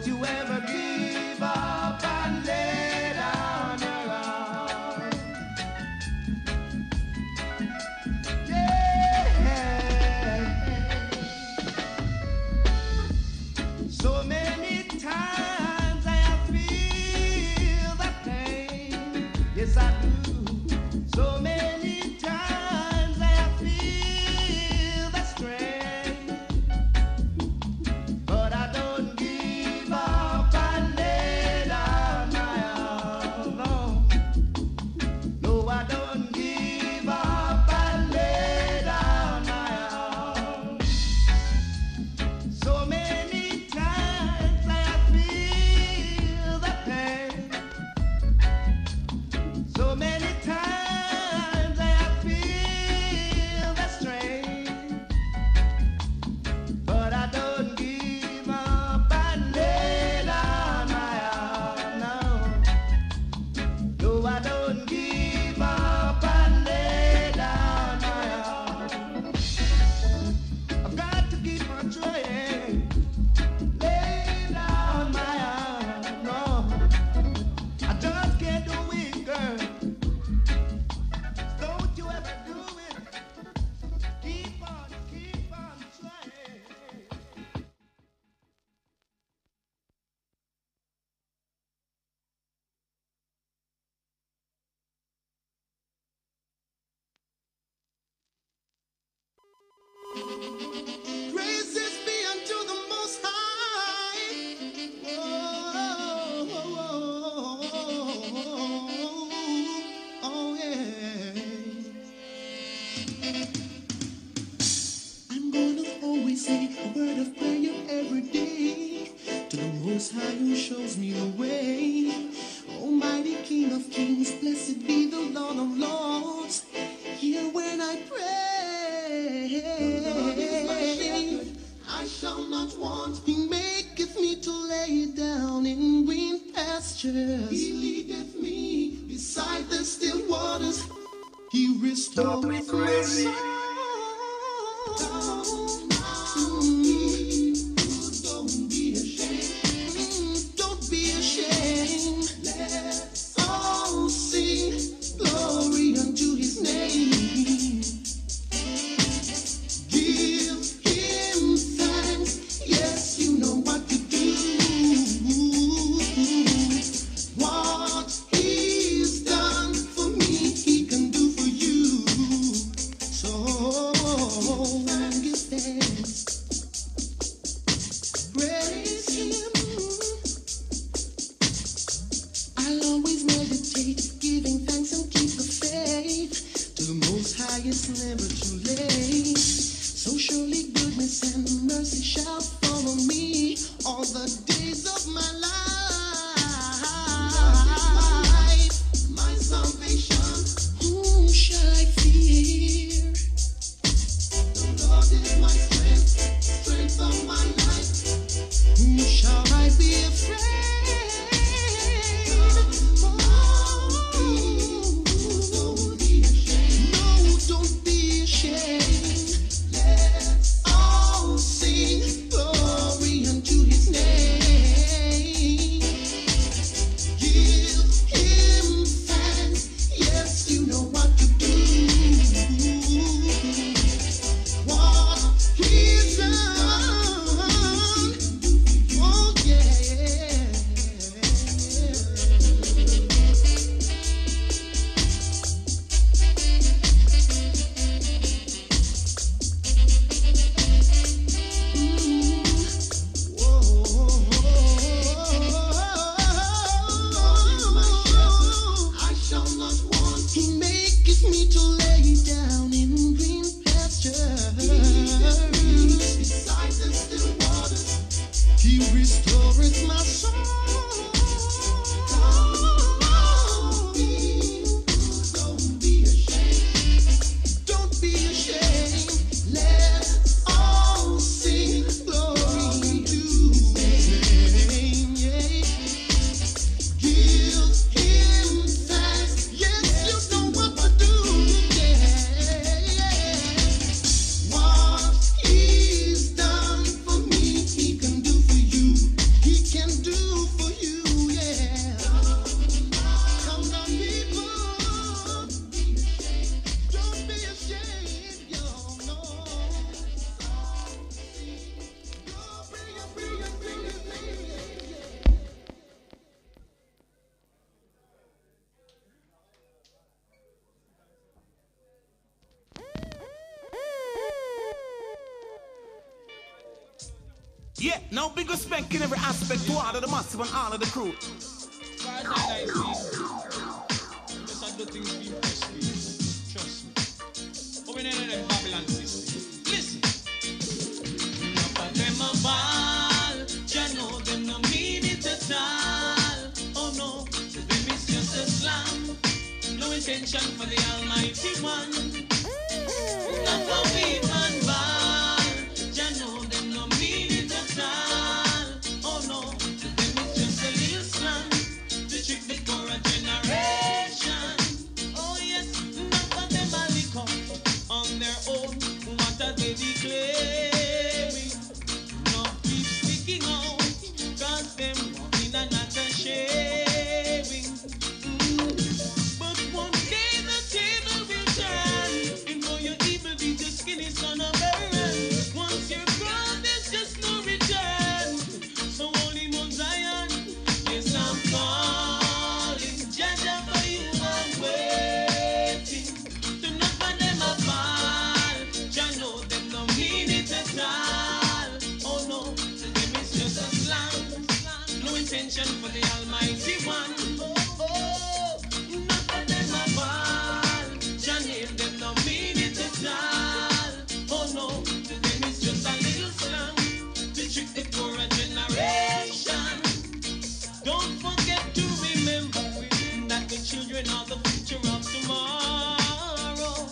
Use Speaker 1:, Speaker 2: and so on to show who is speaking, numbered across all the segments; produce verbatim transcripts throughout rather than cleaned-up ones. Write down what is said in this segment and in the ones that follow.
Speaker 1: you ever give up and lay down your arms. Yeah. So many times I have feel the pain. Yes, I do. So many times I have feel the strain. But I don't give up and lay down my arms. No, no, I don't give up and lay down my arms. So many times I have feel the pain. So many times I have feel the strain. But I don't give up and lay down my arm. No, no, I don't give up and lay down my arm. I've got to keep on trying. Lay down my arm. No, I just can't do it, girl. Don't you ever do it. Keep on, keep on trying. Praises be unto the Most High. Oh, oh, oh, oh, yeah. I'm gonna always say a word of prayer every day to the Most High who shows me the way. Almighty King of Kings, blessed be the Lord of Lords. Hear when I pray. I shall not want. He maketh me to lay down in green pastures. He leadeth me beside the still waters. He restores my soul. Mm, Don't be ashamed. Don't be ashamed. Let's all sing glory unto his name. Give him thanks. Yes, you know what to do. What he's done for me, he can do for you. So give thanks. Praise him. I'll always meditate, giving thanks and keep the faith. To the Most High, it's never too late. So surely goodness and mercy shall follow me all the days of my life. My salvation, whom shall I fear? The Lord is my strength, strength of my life. Whom shall I be afraid? Don't be ashamed. No, don't be ashamed. Let's all sing glory unto his name.
Speaker 2: Yeah, now big respect in every aspect to all of the massive and all of the crew.
Speaker 3: God, I just do things being pressed. Trust me. But we need them Babylon system. Listen. Enough of them a ball. You know them no mean it at all. Oh no, to them it's just a slam. No intention for the Almighty One. Enough of we man ball. You know them no mean it at all. Oh no, to them it's just a little slam. To trick the poor generation. Oh yes, enough of them a lick up on their own. What are they declaring? No keep sticking out, cause them walking and not a sharing. Mm. But one day the table will turn, and for your evil be the skinny son of burn. Once you're gone, there's just no return. So holy Mount Zion, yes I'm calling. Jaja for you I'm waiting. To knock on them a fall. Jah know them no mean it at all. Oh no, to them it's just a slang. No intention for the Almighty One. Oh, oh, knock on them a fall. Jah name them no mean it at all. Oh no, to them it's just a little slang. To trick the poorer generation. Don't forget to remember that the children are the future of tomorrow.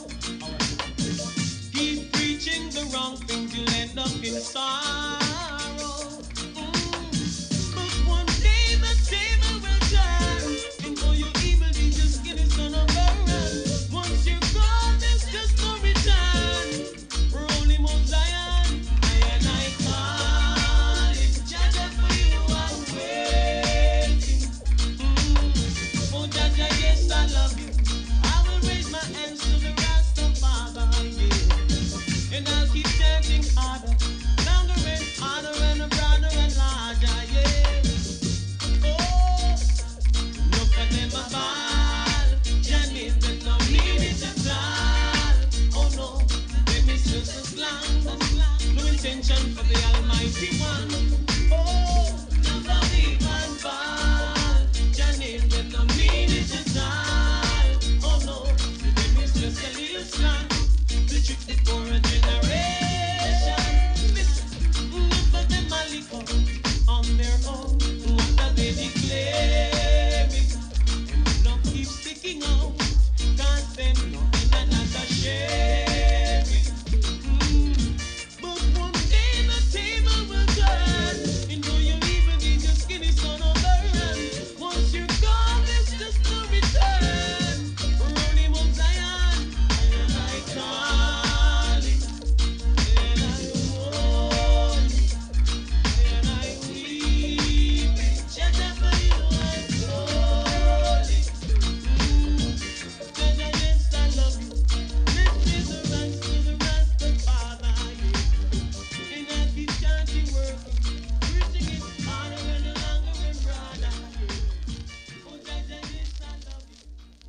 Speaker 3: Keep preaching the wrong things, you'll end up in sorrow. Mm. But one day the table will turn, and for your evil deeds, your skin is gonna burn. Once you're gone, there's just no return. Holy Mount Zion, I and I calling. Jaja for you I'm waiting. Mm. Oh Jaja, yes I love you. I will raise my hands to the Rastafari, yeah. And I'll keep chanting harder, longer and harder and broader and larger, yeah. Oh, look at them a ball. Jah name them no mean it at all. Oh no, them is just a slang. No intention for the Almighty One. Oh, never be man ball. Jah name them no mean it at all. Oh no, them is just a little slang. To trick the poorer generation. Listen, enough of them a lick up on their own. What are they declaring? And they don't keep sticking out, cause them nothing and not a sharing. Mm. But one day the table will turn, and though your evil deeds, your skin is gonna burn. Once you're gone, there's just no return. Holy Mount Zion, and I calling, and I want, and I weep. Jaja for you I'm calling. Mm. Jaja, yes I love you. This is the rise to the Rastafari, yeah. And I keep chanting, working, preaching it harder and longer and broader, yeah. Oh Jaja, yes I love you.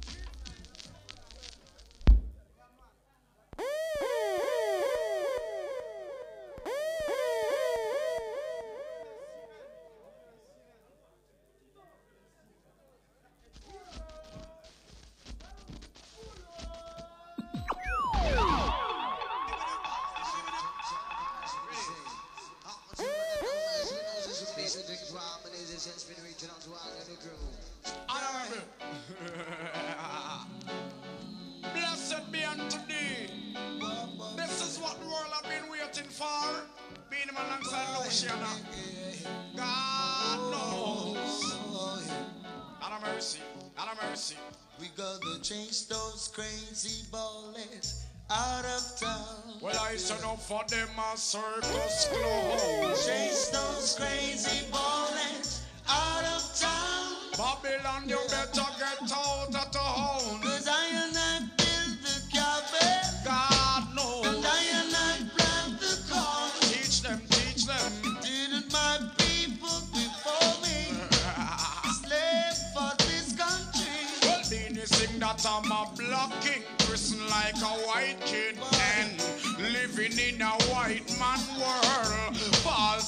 Speaker 4: Blessed be unto thee. This is what the world have been waiting for. Being him alongside Luciana. God knows. Out of mercy. Out of mercy.
Speaker 1: We gonna chase those crazy ballers out of town.
Speaker 4: Well, I said up for them a circus clothes.
Speaker 1: Chase those crazy ballers out of town.
Speaker 4: Babylon, you better get out of town.
Speaker 1: Cause I and I build the cabin.
Speaker 4: God knows.
Speaker 1: And I and I plant the corn.
Speaker 4: Teach them, teach them.
Speaker 1: Didn't my people before me slave for this country?
Speaker 4: Well, did you sing that I'm a black king, person like a white kid, and living in a white man world? Paul said he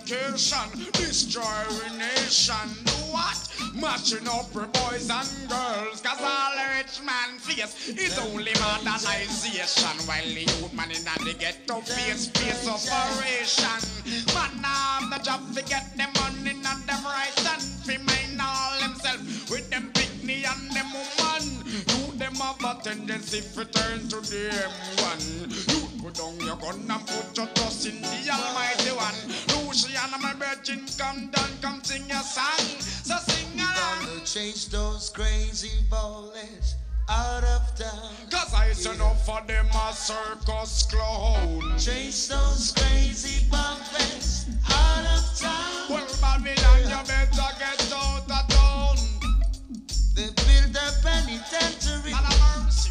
Speaker 4: education, destroying nation. Do what? Mashing up for boys and girls, cause all the rich man face is only modernization, while the youth man in the ghetto face face operation. Man have the job to get them money and them right and fi mind all themself with them picnic and them woman. You them have a tendency to turn to them one. You put down your gun and put your trust in the Almighty One. Luciana, my virgin, come down, come sing your song. So sing along.
Speaker 1: Gonna chase those crazy bullets out of town.
Speaker 4: Cause I said enough for them a circus clown.
Speaker 1: Chase those crazy bumpers out of town.
Speaker 4: Well, Babylon, you better get out of town.
Speaker 1: They built a penitentiary.
Speaker 4: God have mercy.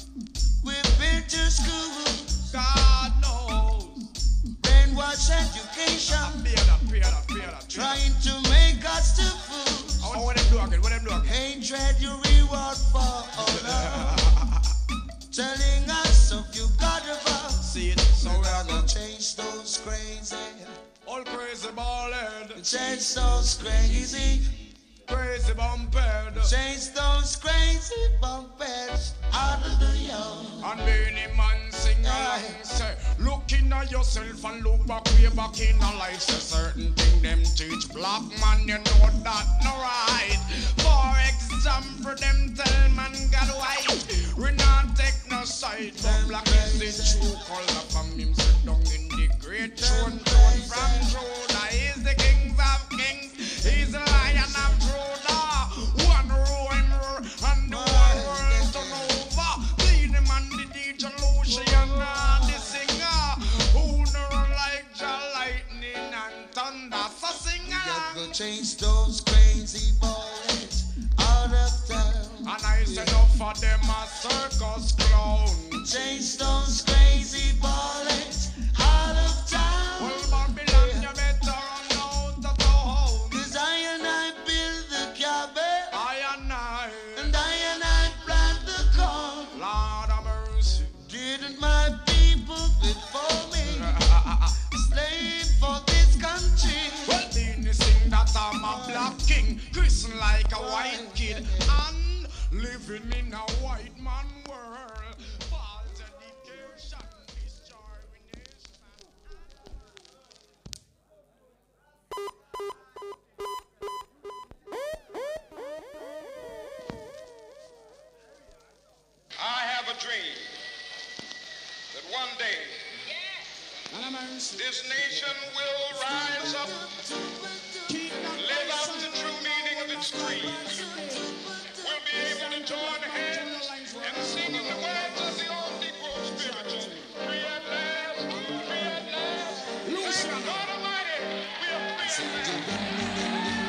Speaker 1: We built your school.
Speaker 4: God knows.
Speaker 1: Brainwash education.
Speaker 4: Bear that, bear that, bear that.
Speaker 1: Trying to make us to fools.
Speaker 4: Oh, what them do again? What them do again?
Speaker 1: Hatred you reward for all love. Telling us of you God above.
Speaker 4: See it, so
Speaker 1: We're
Speaker 4: we are
Speaker 1: gonna
Speaker 4: going.
Speaker 1: change those crazy.
Speaker 4: All crazy ballhead,
Speaker 1: Change those crazy.
Speaker 4: crazy bumphead.
Speaker 1: Change those crazy bumpers out of the yard.
Speaker 4: And many man sing along, say, look in at yourself and look back way back in a life. Say certain thing them teach black man, you know that no right. For example, them tell man God white, we not take no side. But black is the true color from him sit down in the great throne, throne from Judah. He's the kings of kings, he's the lion of Judah. One row him roar and the whole world turn over. Lead him and the D J Lucian and the singer who know like the lightning and thunder. So sing
Speaker 1: Get
Speaker 4: along.
Speaker 1: to change those crazy bullets out of town.
Speaker 4: And I said enough for them a circus clown.
Speaker 1: Change those crazy bullets out of town.
Speaker 4: Well, Babylon, you better run out of town.
Speaker 1: Cause I and I build the cabin.
Speaker 4: I and I,
Speaker 1: And I and I plant the corn.
Speaker 4: Lord of mercy.
Speaker 1: Didn't my people before me slave for this country?
Speaker 4: Well, being the thing that I'm a black king, Christian like a white kid, and living in a white man world. False education, destroying nation.
Speaker 5: I have a dream that one day this nation will rise up, live out the true meaning of its creed. We'll be able to join hands and sing in the words of the old Negro spiritual. Free at last, free at last. Thank God Almighty, we are free at last.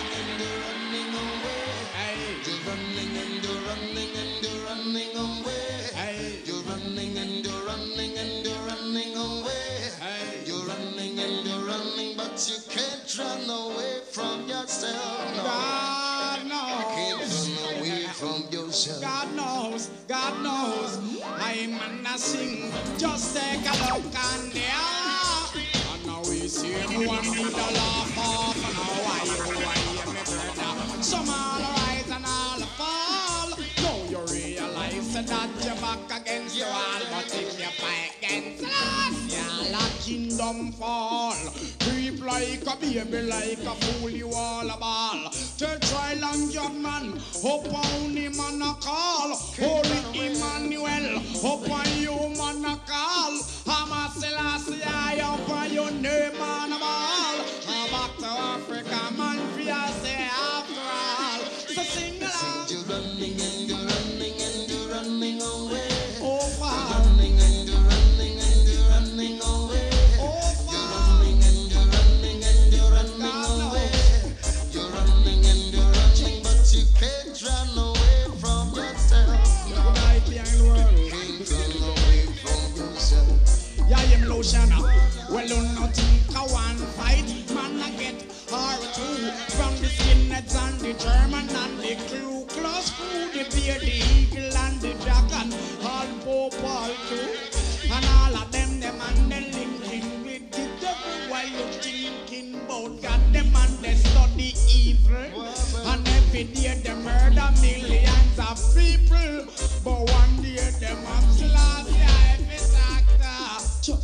Speaker 1: You can't run away from yourself. No.
Speaker 4: God
Speaker 1: Can't
Speaker 4: knows.
Speaker 1: run away from yourself.
Speaker 4: God knows, God knows, I'm a sing. Just take a look on there. And now we see him one with a laugh off. And now why you, why you, me brother? Some all rise and all fall. Now you realize that you're back against the wall. But if you fight against the Lord, yeah, la kingdom fall. Creep like a baby, like a fool, you all a ball. To try long job, man, up on him and a call. Holy Emmanuel, up on you, man, a call. Hamas Selassie, I up on your name, man, a ball. Now back to Africa, man, for you say after all. So sing along.
Speaker 1: You're running and you're running and you're running away.
Speaker 4: Oh, wow.
Speaker 1: Running and you're running and you're running away.
Speaker 4: Oh,
Speaker 1: You're
Speaker 4: wow.
Speaker 1: running and you're running and you're running
Speaker 4: God
Speaker 1: away. You're running and you're running, but you can't run away from yourself.
Speaker 4: You night behind the world.
Speaker 1: Can't run away from yourself.
Speaker 4: Yeah, him Luciana. Well, you not think I want fight. Man, I get her too. From the skinheads and the German and the Ku Klux Crew, the bear, the eagle and the dragon, all Pope, all too. And all of them, them and the linking with the devil while you thinking look at them and they study evil. And every day they murder millions of people. But one day they must last life is actor.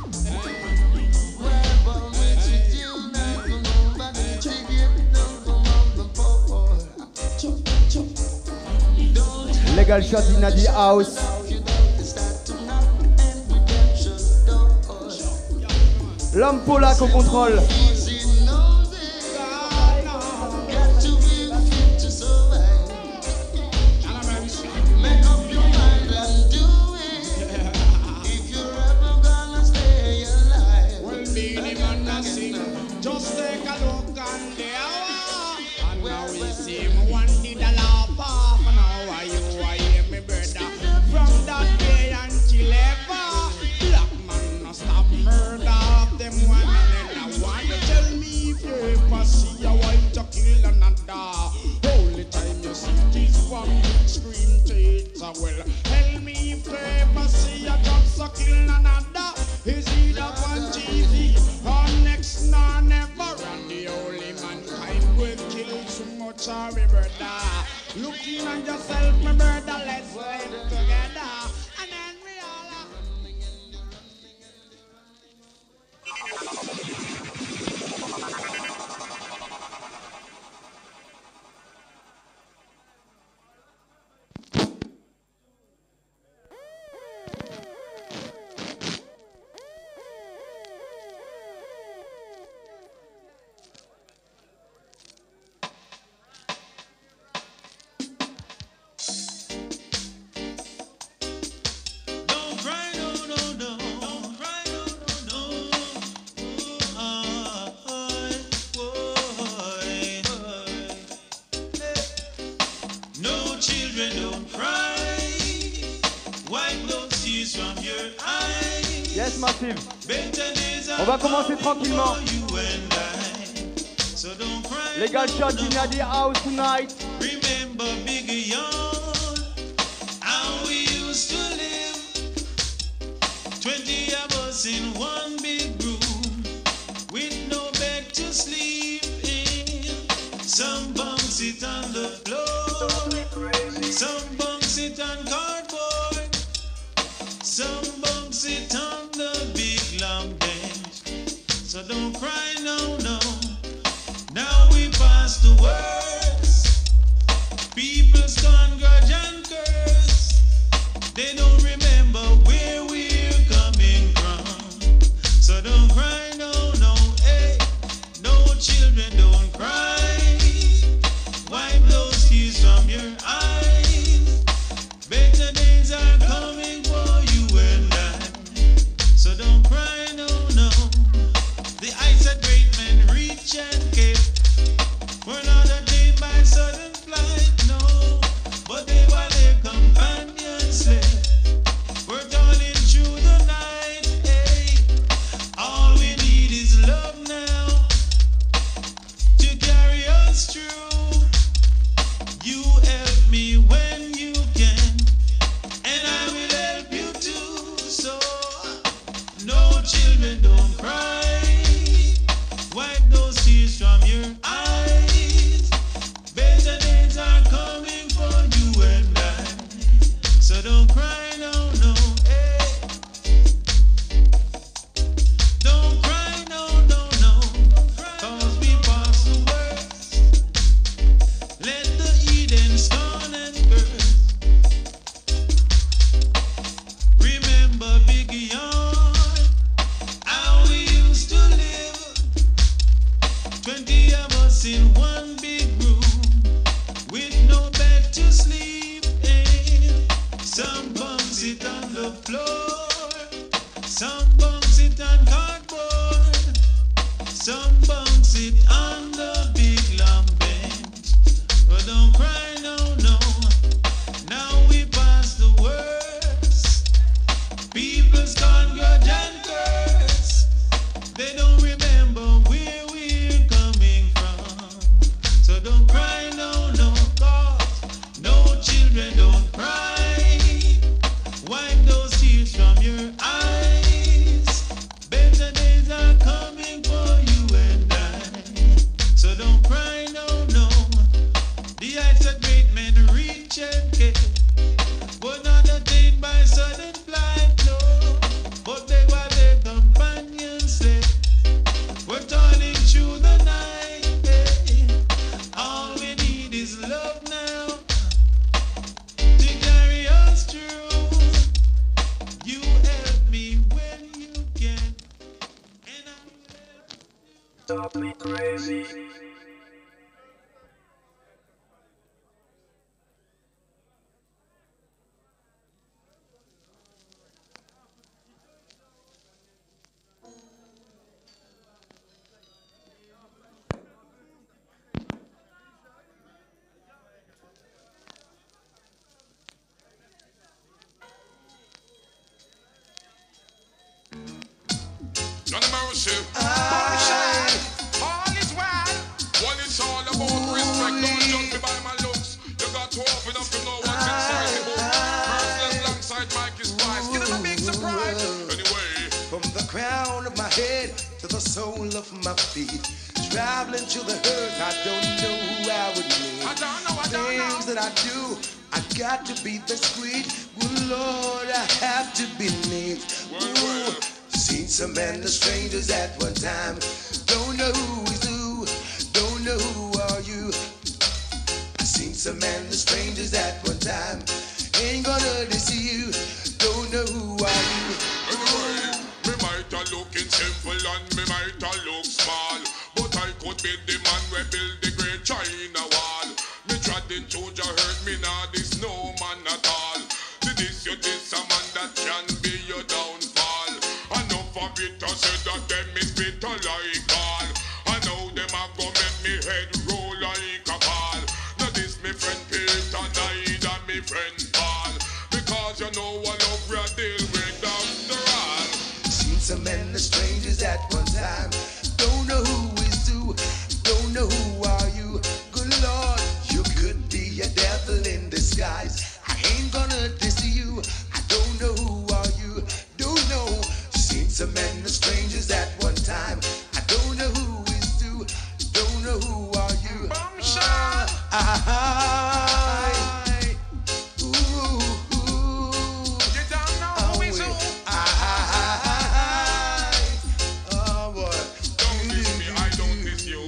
Speaker 1: Legal shot in the house. L'homme polac au contrôle.
Speaker 4: Just take a look on the hour, and now we see him one did a laugh off. Now are you, I hear me brother, from that day until ever. Black man no stop murder of them one another. Want to tell me if you ever see a white to kill another? Only time you see this one scream to it, so well. Tell me if you ever see a drop so kill another. Is either on T V or next nor never? And the only mankind will kill so much of me brother. Looking at yourself, my brother, let's live together. And then we all are running in the running
Speaker 1: Yes, Massive. On va commencer tranquillement. Legal shot in the house tonight.
Speaker 3: Remember Biggie Young, how we used to live. Twenty of us in one big room, with no bed to sleep in. Some bunks it on the floor, some bunks it on cardboard, some bunks it on the big long bench. So don't cry, no, no. Now we past the worst. People's gone grudge and curse. They don't remember where we're coming from. So don't cry, no, no, hey. No children, don't cry. Wipe those tears from your eyes. Better days are coming for you and I. So don't cry, no, no. The ice at great men reach and kept. We're not attained by sudden flight, no. But they were their companions left. We're toiling through the night, hey. All we need is love now to carry us through. You help me when you can, and I will help you too. So no children, don't cry. Wipe those tears from your eyes. Better days are coming for you and I. So don't cry, no, no, hey. Don't cry, no, no, no. Cause we pass the worst. Let the Eden scorn and curse. Remember Biggie Young, how we used to live. Twenty of us in one big room, with no bed to sleep in. Some bunks it on the floor, some bunks it on cardboard, some bunks it on the big long bench. But don't cry, no, no. Now we past the worst. People's gone grudge and curse. They don't remember where we're coming from. So don't cry, no, no, cause no children, don't cry. Wipe those tears from your eyes. Better days are coming for you and I.
Speaker 1: sole of my feet. Traveling to the earth, I don't know who I would meet.
Speaker 4: I don't know, I don't know.
Speaker 1: Things that I do, I got to be discreet. Good Lord, I have to be neat. Ooh, seen some men, the strangers at one time. Don't know who is who, don't know who are you. I seen some men, the strangers at one time. Ain't gonna deceive you, don't know who are you.
Speaker 5: Anyway, me might a looking simple and me might a look small, but I could be the man where build the great China wall. Me treading Georgia hurt me now, this no man at all. To this you this a man that can be your downfall. Enough of it I said that them is bitter like all. I know them a go make me head roll like a ball. Now this me friend Peter, neither me friend Paul, because you know I love we deal with after all.
Speaker 1: Seen some men, the strangers at one time. Don't know who is who, don't know who are you. Good Lord, you could be a devil in disguise. I ain't gonna diss you, I don't know who are you, don't know. Seen some men, the strangers at one time. I don't know who is who, don't know who are you.
Speaker 4: Bombshell.
Speaker 1: I, ooh, ooh,
Speaker 4: You don't know who is who.
Speaker 1: I, oh boy.
Speaker 5: Don't diss me, I don't diss you.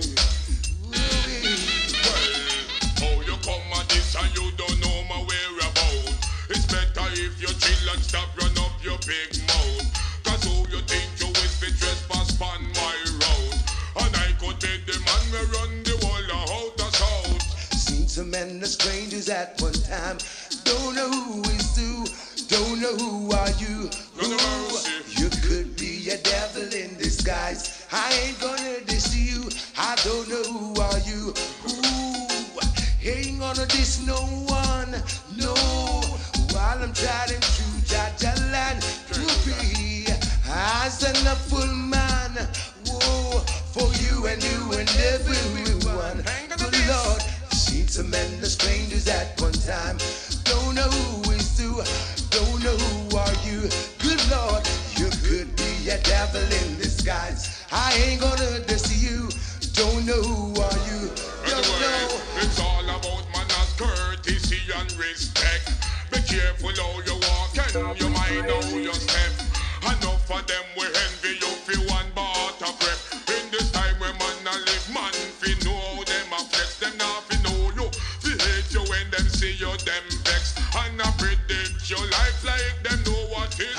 Speaker 5: Well, how you come at this and you don't know my whereabouts? It's better if you chill and stop run up your big mouth. Cause who you think you is the trespass on my road? And I could be the man who run the whole of out the south.
Speaker 1: Seen some men, the strangers at one time. Don't know who is who, don't know who are you.
Speaker 5: Lord of
Speaker 1: Ooh,
Speaker 5: mercy.
Speaker 1: you could be a devil in disguise. I ain't gonna diss you, I don't know who are you. Ooh, ain't gonna diss no one, no. While I'm trying to judge a land to be as an a full man. Whoa, for you and you and everyone. Good Lord, seen some men, the strangers at one time. Don't know who is who, don't know who are you. Good Lord, you could be a devil in disguise. I ain't gonna diss you, don't know who are you. Don't
Speaker 5: Anyway,
Speaker 1: know.
Speaker 5: it's all about manners, courtesy and respect. Be careful how you walk and you might know your step. Enough of them will envy you for one bar to prep. In this time when man a live, man fi know how them a flex. Them not fi know you, fi hate you when them see you, them vex. And I predict your life like them know what is next.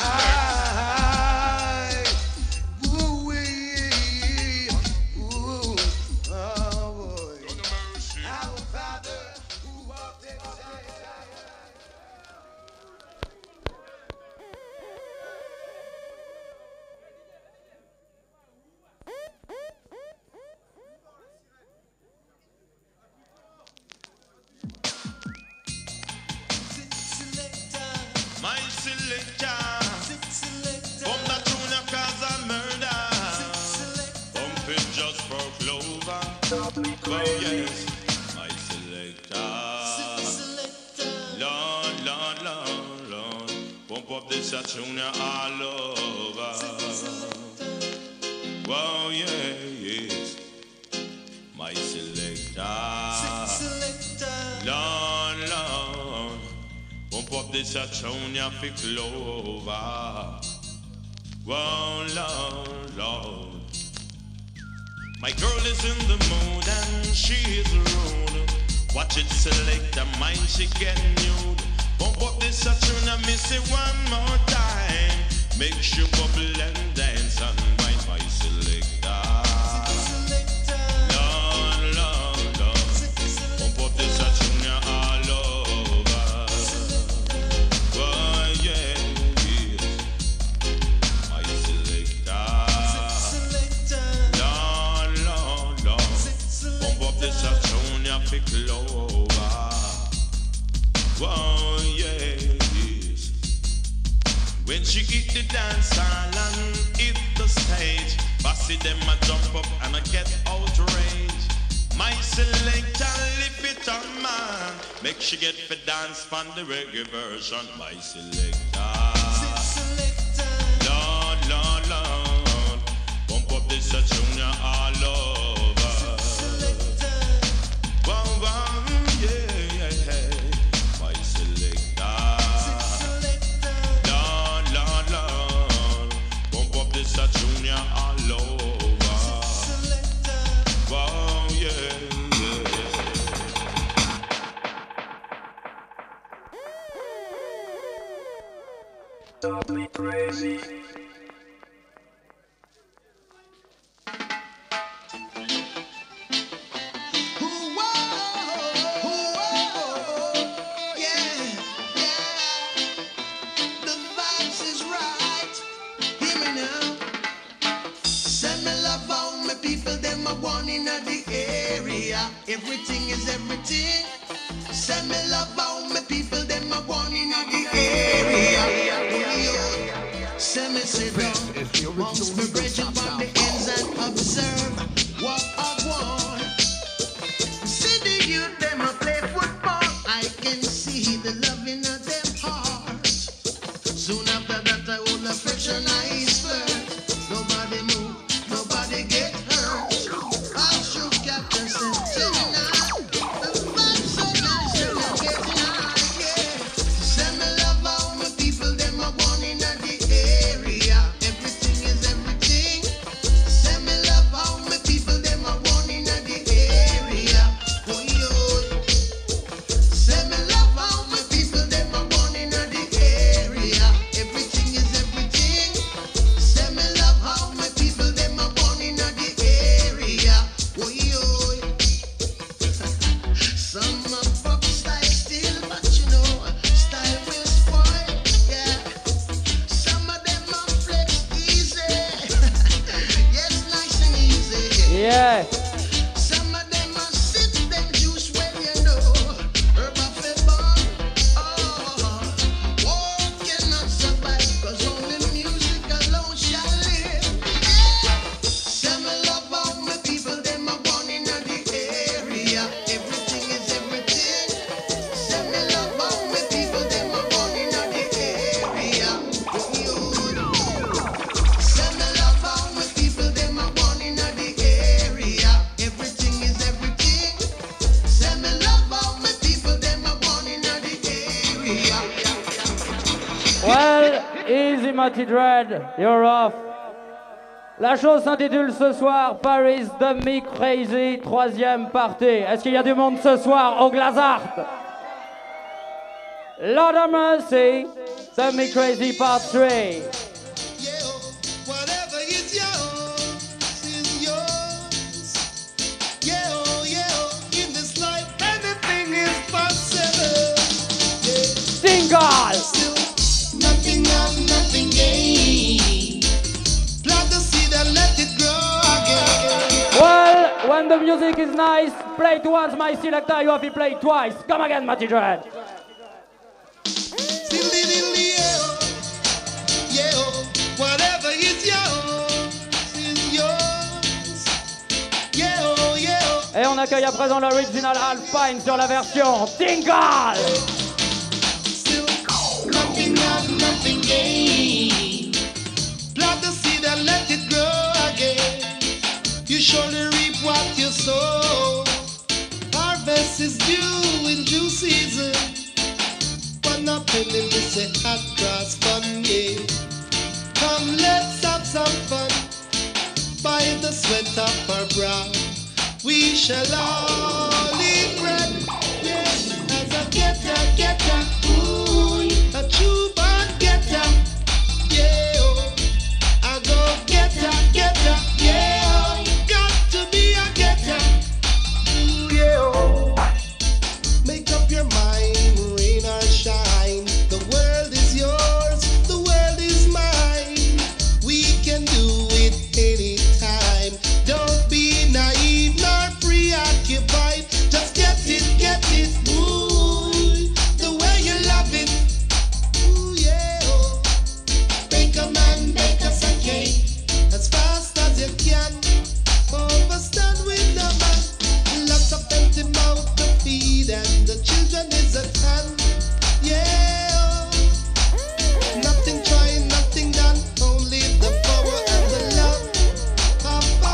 Speaker 1: I, ooh, wee, ooh, oh boy.
Speaker 5: Lord of mercy.
Speaker 1: Our Father who art in heaven.
Speaker 3: My selector, from the tune of cause a murder, pump it just for clover. Oh yes, my selector. Lord, Lord, Lord, Lord, pump up this a tune all over. Wow, yeah, yes, my selector. Lord, Lord, pump up this a tune ya fi clover. Wow, Lord, Lord. My girl is in the mood and she is rude. Watch it select the mind, she get nude. Pump up this a tune and miss it one more time. Make sure bubble and dance and wine, my selector. Lord, Lord, Lord. Pump up this a tune ya all over. Oh yeah, yeah. My selector. Lord, Lord, Lord. Pump up this a tune ya fi clover. Oh yeah, yes. When she hit the dance hall and hit the stage, bossy them a jump up and I get outraged. My selector lift it on man, make she get for dance from the reggae version. My selector, Lord, Lord, Lord, pump up this
Speaker 6: this a junior all over. Wow, wow, yeah, yeah. My selector. Lord, Lord, Lord. Bump up this a junior all over. Wow, yeah, yeah.
Speaker 7: Don't be crazy.
Speaker 1: Everything is everything. Send me love out, my people, them are born in the area. Send me sit down, amongst me bridge upon the ends and observe what I want. See the youth, them a play football. I can see the love in them heart. Soon after that, I hold affection, I spur. Nobody move, nobody get hurt. I should captain send
Speaker 8: Matty Dread, you're off. La chose s'intitule ce soir Paris The Me Crazy, troisième partie. Est-ce qu'il y a du monde ce soir au Glazart? Lord of Mercy, The Me Crazy Part three.
Speaker 1: Whatever is yours is yours. Yeah, yeah, in this life anything is possible.
Speaker 8: Sing God!
Speaker 1: Nothing else, nothing gain. Plant the seed and let it grow again.
Speaker 8: Well, when the music is nice, play it once, my selector, you have to play it twice. Come again, Matty Dread.
Speaker 1: Yeah, whatever is yours is yours. Yeah, yeah.
Speaker 8: Et on accueille à présent l'original Alpine sur la version Tingle.
Speaker 1: Nothing else, nothing gain. Plant the seed and let it grow again. You surely reap what you sow. Harvest is due in due season. One up in the say hot grass fun, yeah. Come, let's have some fun. By the sweat of our brow, we shall all eat bread. Yes, as a getter, getter, ooh, a true born getter. Yeah, oh, I go getter, getter, yeah, oh, got to be a getter. Ooh, yeah, oh, make up your mind, rain or shine. The world is yours, the world is mine. We can do it anytime. Don't be naive nor preoccupied. Just get it, get it, ooh, the way you love it. Ooh, yeah, oh. Bake a man, bake us a cake as fast as you can. Overstand with the man. Lots of empty mouth to feed, and the children is at hand. Yeah, oh. Nothing trying, nothing done. Only the power and the love of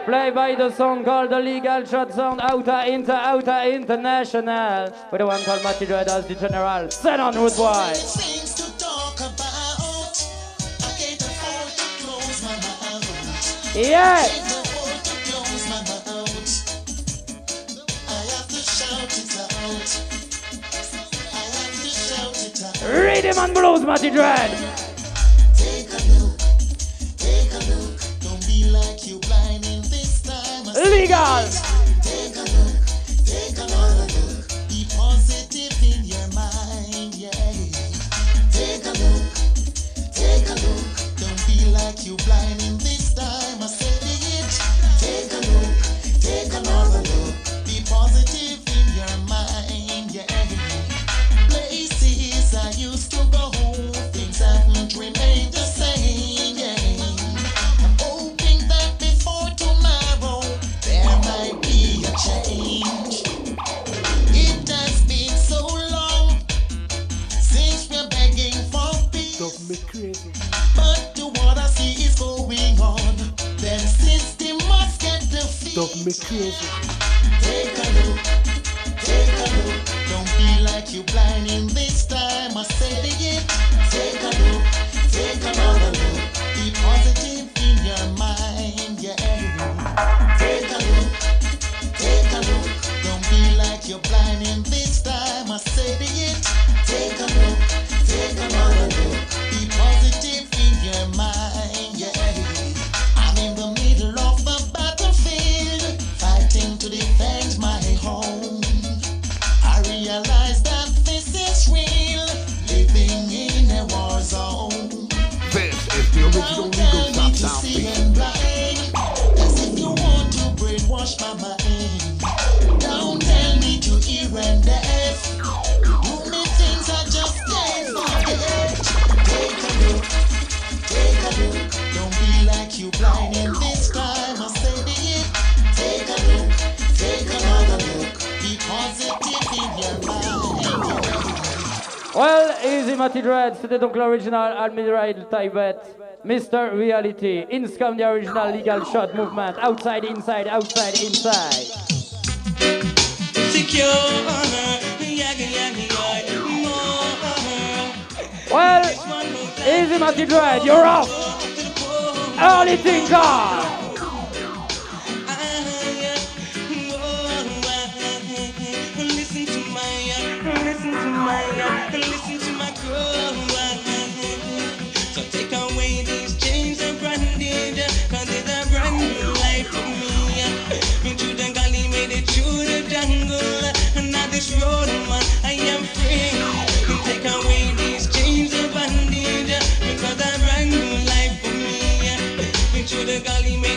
Speaker 8: Play by the song called the Legal Shot Sound Outer Inter Outer International. With the one called Matty Dread as the General. Send on Root Boy.
Speaker 3: Things to talk about. I can't afford to close my mouth.
Speaker 8: Yeah.
Speaker 3: Can't afford to close my mouth. I have to shout it out. I have to shout it out.
Speaker 8: Rhythm and blues, Matty Dread.
Speaker 3: Take a look, take a look. Don't be like you blind in this time. I say
Speaker 8: Legal.
Speaker 3: take a look, take another look. Be positive in your mind, yeah. Take a look, take a look. Don't be like you blind in this time. I said it. Take a look, take another look. Be positive in your mind, yeah. Places I used to go, things haven't remained the same, yeah. I'm hoping that before tomorrow there might be a change. It has been so long since we're begging for peace.
Speaker 2: Stuff me crazy.
Speaker 3: But to what I see is going on, then system must get defeated.
Speaker 2: Stuff me crazy.
Speaker 3: Take a look, take a look. Don't be like you blind in this time. I said it. Take a look, take another look. Be positive in your mind, yeah. Take a look, take a look. Don't be like you're blind in this time. I said it. Take a look, take another look. Be positive in your mind, yeah. I'm in the middle of the battlefield, fighting to defend my home. I realize that this is real, living in a war zone.
Speaker 2: This is the original
Speaker 3: Don't tell
Speaker 2: Legal
Speaker 3: me
Speaker 2: Shot
Speaker 3: to
Speaker 2: Sound
Speaker 3: see
Speaker 2: beat.
Speaker 3: and blind, as if you want to brainwash my mind. Don't tell me to hear and deaf. Do me things I just can't forget. Take a look, take a look. Don't be like you blind in this time. I said it. Take a look, take another look. Be positive in your mind.
Speaker 8: Well, easy Matty Dread, c'était donc l'original Admiral Tibet, Mister Reality, Inscom the original Legal Shot Movement, outside, inside, outside, inside.
Speaker 3: Secure, yaggy, yaggy, yaggy, more.
Speaker 8: Well, easy Matty Dread, you're off. Early thinker.
Speaker 3: Listen to my, listen to my, listen to my groove. So take away these chains and branded, cause it's a brand new life for me. Me through the gully, made it through the jungle, and now this road, man, I am free. Take away these chains and branded, because a brand new life for me. Me through the gully,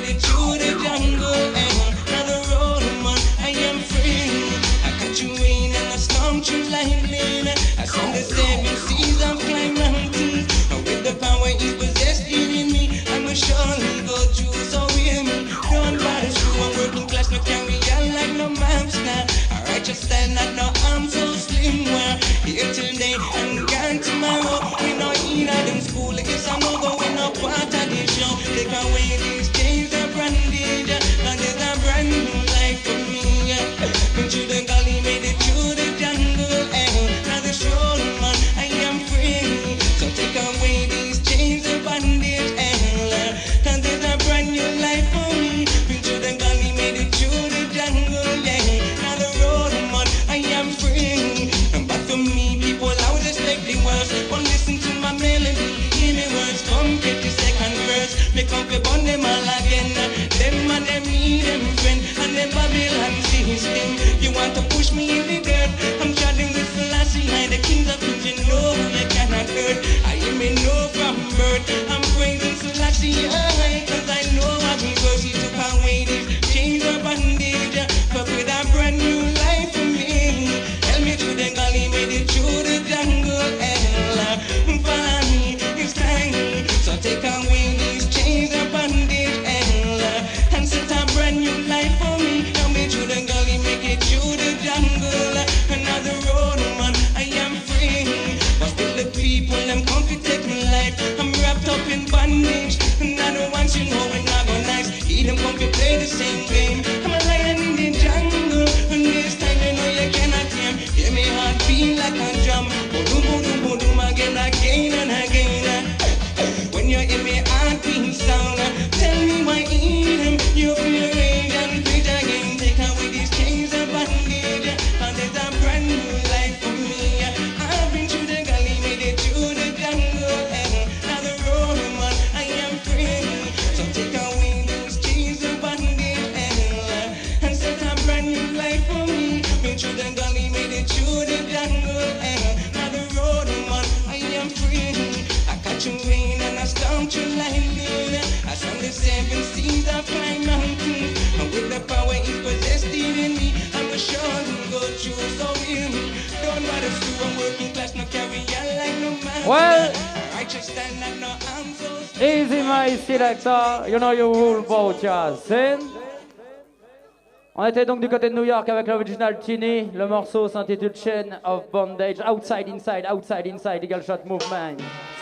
Speaker 3: them come to play the same game. I'm a lion in the jungle, and this time you know you cannot tame. Hear me heart beat like a drum, boom boom boom boom boom again, again and again. When you hear me heart beat sound, tell me why in him you feel rage and quit again. Take away these chains of bondage, 'cause it's a brand new life for me. I've been through the gully, made it through the jungle, and now the road man, I am free. So take away those chains of bondage, and, and set a brand new life for me. Been through the gully, made it through the jungle, and now the road man, I am free. I catch you rain and I stomp you lightning. I swam the seven seas, I climb mountains, and with the power it possessed in me, I'm a sure to go through. So hear me, don't bother through. I'm working class, no carry on like no man.
Speaker 8: Well,
Speaker 3: Righteous stand like no arms, so
Speaker 8: easy my selector, you know you rule both your sin. On était donc du côté de New York avec l'original Tini. Le morceau s'intitule Chain of Bondage. Outside, inside, outside, inside, Eagle Shot Movement.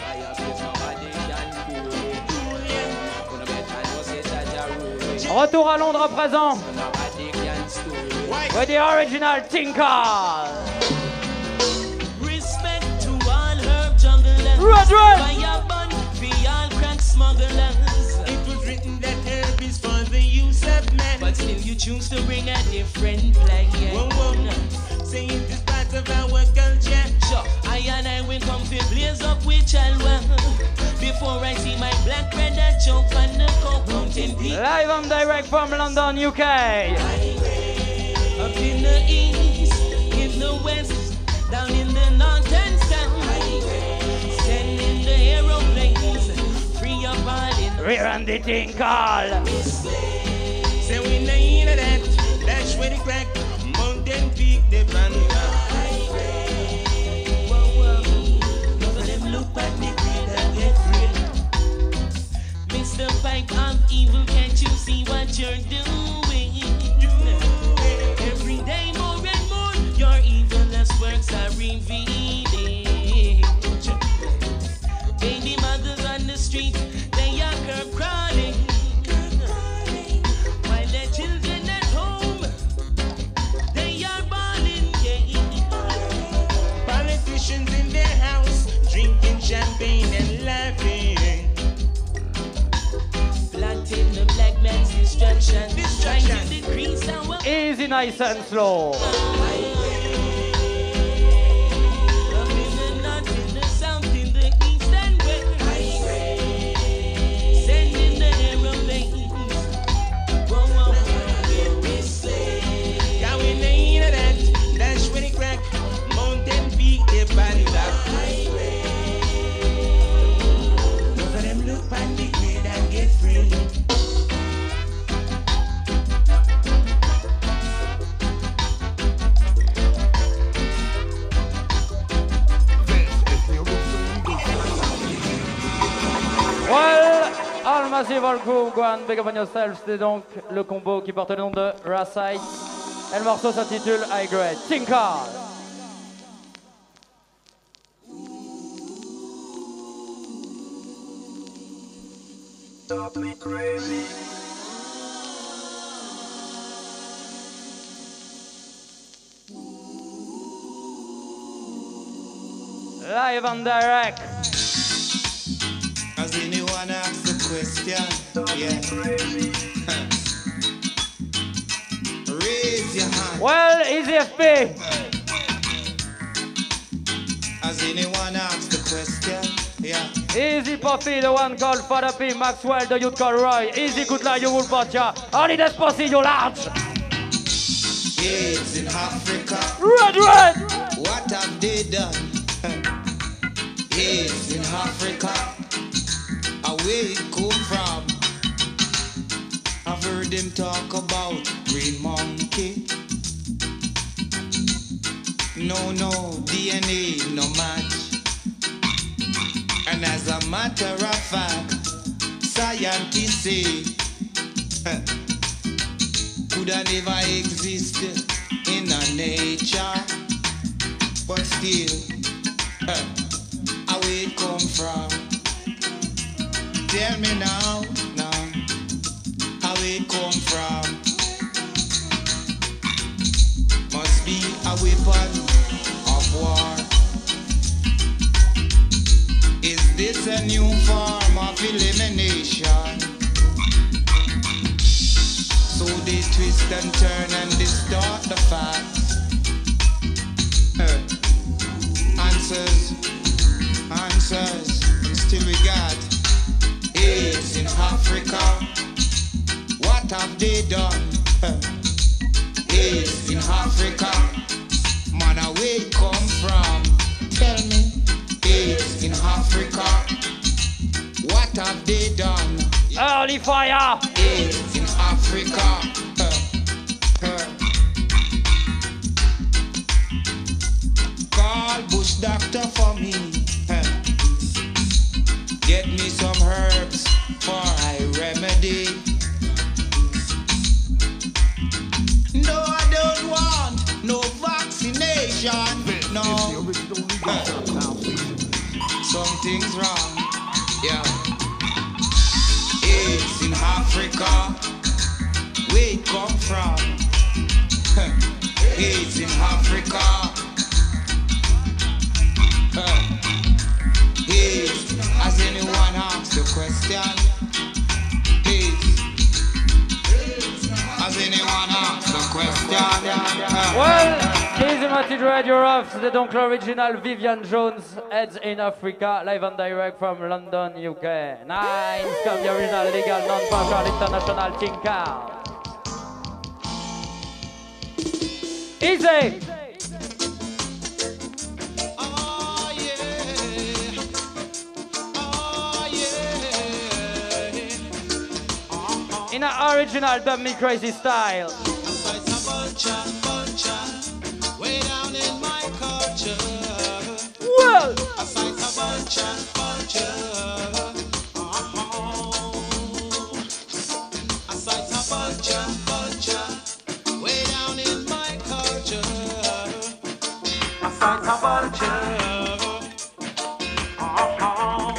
Speaker 8: Retour à Londres à présent. With the original Tinkal.
Speaker 3: respect to all herb junglers.
Speaker 8: Red, red.
Speaker 3: Fire burn for all crack smugglers. It was written that herb is for the use of men, but still you choose to bring a different plan. Whoa, whoa. Say it is part of our culture. Sure, I and I will come to blaze up with chalwa. Before I see my black bread that choke on the coke mountain peak.
Speaker 8: Live and direct from London, U K.
Speaker 3: Up in the east, in the west, down in the north and south. Sending the aeroplanes, free up all in the
Speaker 8: Rear and the Tinkal.
Speaker 3: say we need that, that's where the crack, mountain peak, the banda. Whoa, whoa, none of them look at the green and get free. Mister Pipe of Evil, can't you see what you're doing? Every day more and more, your evilest works are revealing. Baby mothers on the street, they are curb crawling. While their children at home, they are balling. Politicians in their house, drinking champagne and laughing. Plotting the black man's destruction, trying to decrease our
Speaker 8: Easy, nice and slow.
Speaker 3: up in the north, in the south, in the east and west. Sending the aeroplanes. Whoa, whoa, yeah, we need that. That's when it crack. Mountain peak, the banda. Most of them look on the grid and get free.
Speaker 8: Well, all massive, all cool, go and big up on yourself. C'est donc le combo qui porte le nom de Rasite. Et le morceau s'intitule High Grade. Tinkal.
Speaker 7: Stop me crazy.
Speaker 8: Live and direct.
Speaker 1: Has anyone asked the question? Yeah. Raise your hand.
Speaker 8: Well, Easy F P.
Speaker 1: Has anyone asked the question? Yeah.
Speaker 8: Easy Puffy, the one called Father P. Maxwell, the youth called Roy. Easy good night, you will butcher. Only this pussy, you large.
Speaker 1: AIDS in Africa.
Speaker 8: Red, red.
Speaker 1: What have they done? AIDS in Africa. Where it come from? I've heard them talk about green monkey. No, no, D N A no match. And as a matter of fact, scientists say coulda never existed in a nature, but still, how it come from? Tell me now, now, how it
Speaker 9: come from. Must be a weapon of war. Is this a new form of elimination? So they twist and turn and distort the facts. Uh, answers, answers, and still we got AIDS in Africa. What have they done? Uh, AIDS in Africa. Man, where it come from? Tell me. AIDS in Africa. What have they done?
Speaker 8: Early fire!
Speaker 9: AIDS in Africa. Uh, uh. Call Bush Doctor for me. Uh. Get me some herbs for I remedy. No, I don't want no vaccination. No. Uh. Something's wrong. Yeah. AIDS in Africa. Where it come from? AIDS in Africa. AIDS. Has anyone asked the question? AIDS. Has anyone asked the question?
Speaker 8: Well, Easy Matty Dread, you're off. C'était donc l'original Vivian Jones, Heads in Africa, live and direct from London, U K. Nice, comme the original legal non-partial international Tinker. Easy!
Speaker 3: Oh yeah, oh yeah. Uh-huh.
Speaker 8: In an original Dub Me Crazy style.
Speaker 3: Way down in my culture.
Speaker 8: Well,
Speaker 3: I sight a vulture, vulture. Uh-huh. I sight a vulture, vulture. Way down in my culture. I sight a vulture. Uh-huh.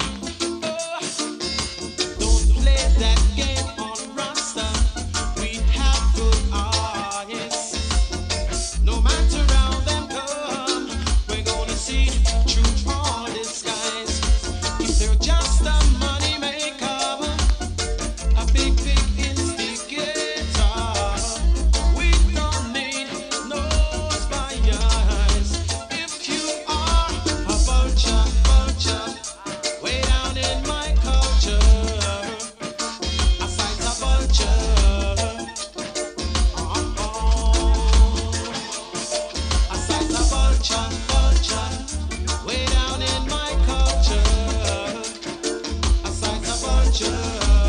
Speaker 3: Don't play that game on Rasta. We have good eyes. No matter how them come, we're gonna see truth all disguise. If they're just a money maker, a big, big instigator, we don't need no spies. If you are a vulture, vulture, way down in my culture, I sight a vulture. Uh-oh. I sight a vulture, vulture, way down in my culture. I sight a vulture.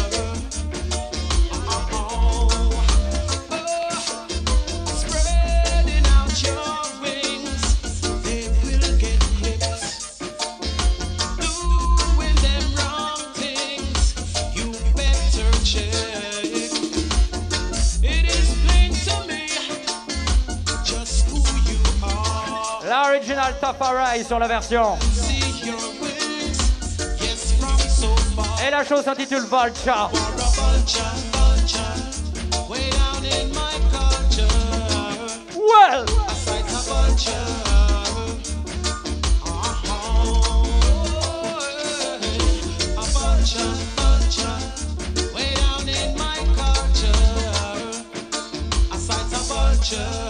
Speaker 3: Uh-oh. Oh, spreading out your wings, they will get clipped. Doing them wrong things, you better check. It is plain to me just who you are.
Speaker 8: l'original Tafari sur la version.
Speaker 3: See your wings, yes, from so far.
Speaker 8: Et la chose s'intitule Vulture.
Speaker 3: For a vulture, vulture, way down in my culture.
Speaker 8: Well,
Speaker 3: I sight a vulture. Uh-huh. A vulture, vulture, way down in my culture. I sight a vulture.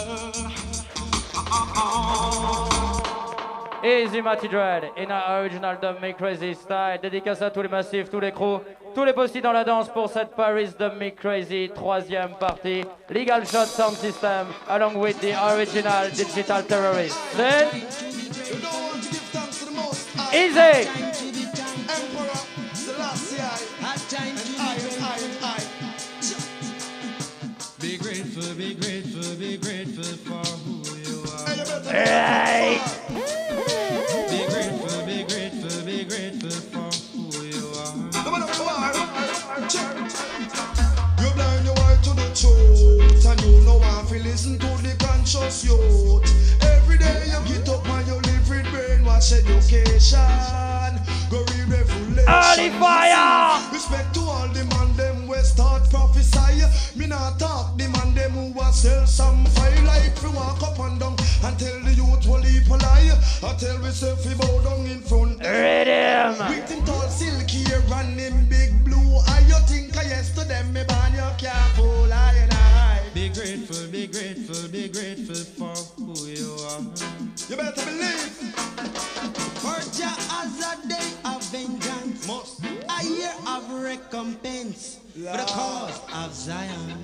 Speaker 8: Easy Matty Dread, in a original Dub Me Crazy style. Dédicace à tous les massifs, tous les crews, tous les postis dans la danse pour cette Paris Dub Me Crazy troisième partie. Legal Shot Sound System, along with the original Digital Terrorist. Then, easy!
Speaker 1: Emperor Selassie and I, and I, and I.
Speaker 3: Be grateful, be grateful, be grateful for who you are.
Speaker 8: Right.
Speaker 3: Be grateful, be grateful, be grateful for who you are.
Speaker 1: Come on, come on. Check. You blind your eye to the truth, and you know I feel listen to the conscious youth. Every day you get up and you live with brainwash education. Go read revelation.
Speaker 8: Early fire!
Speaker 1: Respect to all the man them west start prophesy. Me not talk the man them who was sell some fire like we walk up and down and tell the youth will leap a lie. I tell myself we bow down in front.
Speaker 8: Rhythm.
Speaker 1: With him tall silky hair and him big blue eye. You think I yes to them me ban you can't fool I and I.
Speaker 3: Be grateful, be grateful, be grateful for who you are.
Speaker 1: You better believe.
Speaker 3: For Jah has a day of vengeance,
Speaker 1: Must.
Speaker 3: a year of recompense for the cause of Zion.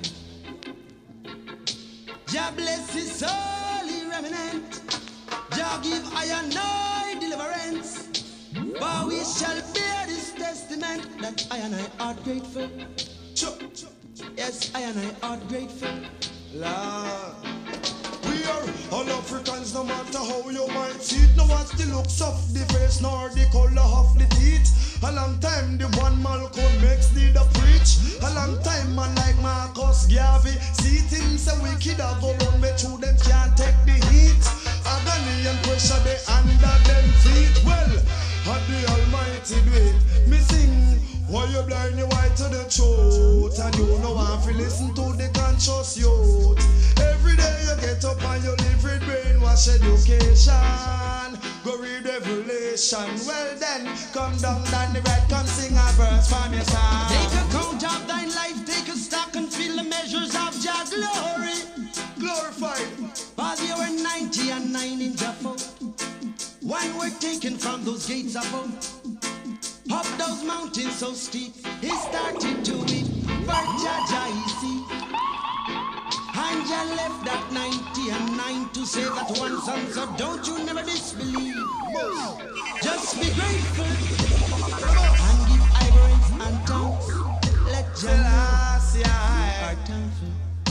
Speaker 3: Jah bless his holy remnant. Jah give I and I deliverance. For we shall bear this testament that I and I are grateful. Yes, I and I are grateful.
Speaker 1: Lord. We are all Africans, no matter how you might see it. No watch the looks of the face nor the color of the teeth. A long time the one Malcolm makes need a preach. A long time man like Marcus Garvey see things so wicked I go run me through them can't take the heat. Agony and pressure they under them feet. Well, had the Almighty do it. Me sing. Why you blind your eye to the truth? And you know I feel listen to the conscious youth. Every day you get up and you live with brainwash education. Go read Revelation. Well then, come down down the right, come sing a verse from your song.
Speaker 3: Take a count of thine life, take a stock and feel the measures of Jah glory.
Speaker 1: Glorified.
Speaker 3: While you were ninety and nine in Jaffa, one were taken from those gates above. Up those mountains so steep, he started to weep for Jah Jah he see. And Jah left that ninety and nine to save that one son, so don't you never disbelieve. Just be grateful and give reverence and thanks. Let Jah know our thankful.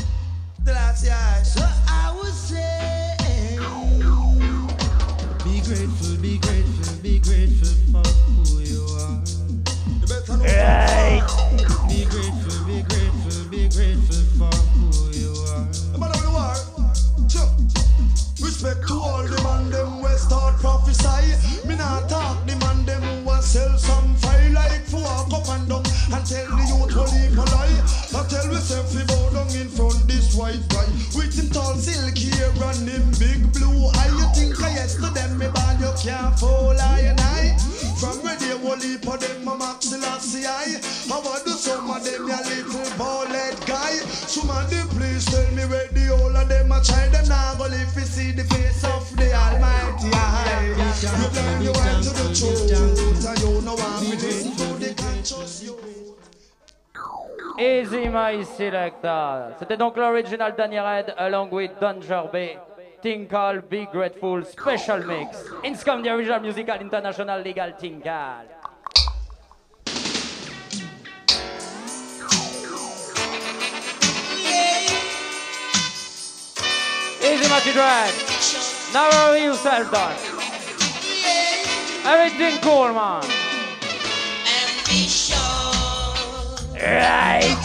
Speaker 3: So I would say, be grateful, be grateful, be grateful for who you are.
Speaker 8: Right.
Speaker 3: Be grateful, be grateful, be grateful for who you are.
Speaker 1: Man of the war. Sure. Respect to all the man them we start prophesy. Me not talk the man them who was sell some fire like for walk up and down and tell the youth to leave a lie. I tell myself we bow down in front this white guy with him tall silky hair and him big blue eye. You think I yes to them me ban you can't fool I and I. From where they will leap for them a Maxilasi eye. How I do some of them a little bald guy. Some of them please tell me where the whole of them a try them now go if you see the face of the Almighty eye. You blind your eye to the truth and you know I'm listen to the conscious youth.
Speaker 8: Easy My Selector. C'était donc l'original Danny Red along with Danger B. Tinkal, Be Grateful, special mix. Inscom, the original musical international legal Tinkal. Easy Matty Drag. Never yourself done. Everything cool, man. Right.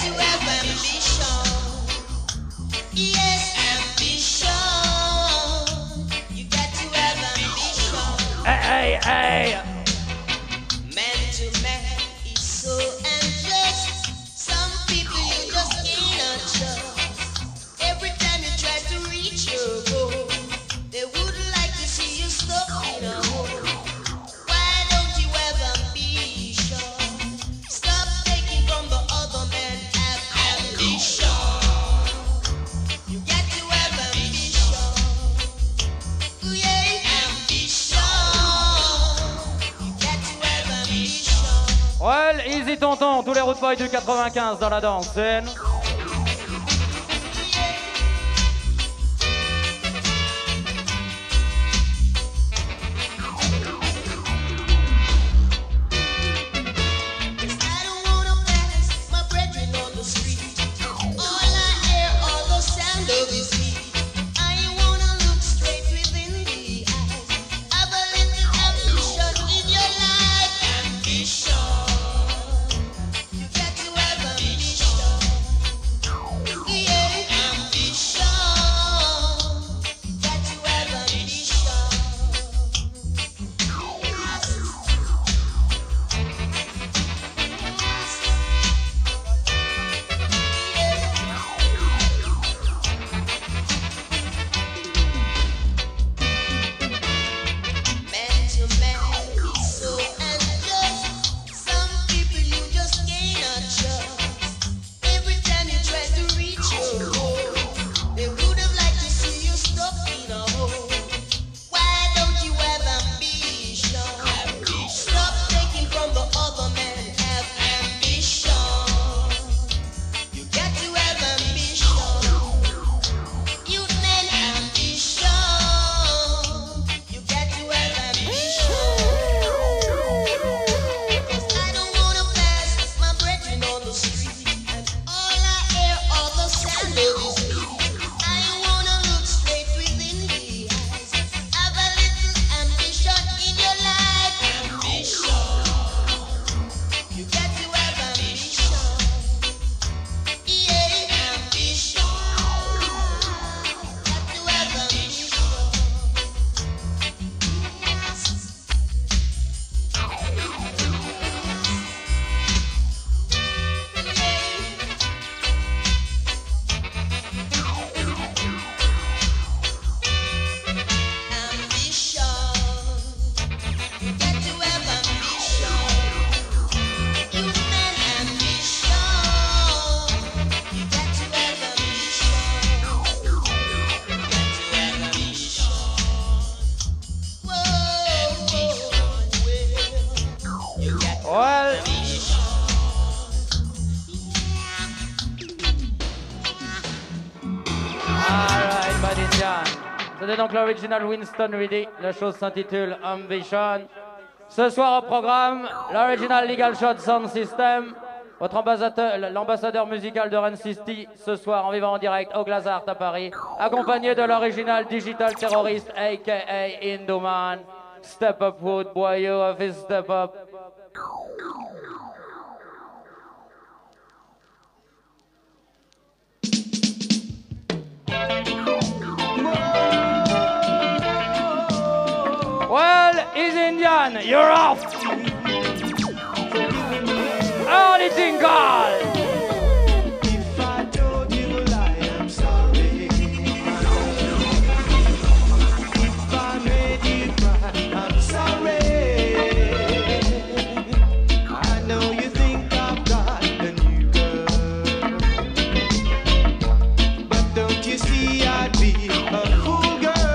Speaker 8: Hey, hey.
Speaker 10: Man to man is so unjust. Some people you just cannot trust. Every time you try to reach your goal, they would like to see you stuck in a hole. Why don't you ever be sure? Stop taking from the other man. Have ambition. You got to have ambition. Ooh, yeah, ambition.
Speaker 8: Well, easy tonton, tous les road boys du quatre-vingt-quinze dans la danse scène. C'était donc l'original Winston Reedy. La chose s'intitule Ambition. Ce soir au programme, l'original Legal Shot Sound System. Votre ambassadeur, l'ambassadeur musical de Run sixty ce soir en vivant en direct au Glazart à Paris, accompagné de l'original Digital Terrorist aka Indoman. Step up Wood, boy, you have to step up. Well, he's Indian, you're off. All it's in God.
Speaker 1: If I told you a lie, I'm sorry. If I made you cry, I'm sorry. I know you think I've got a new girl, but don't you see I'd be a fool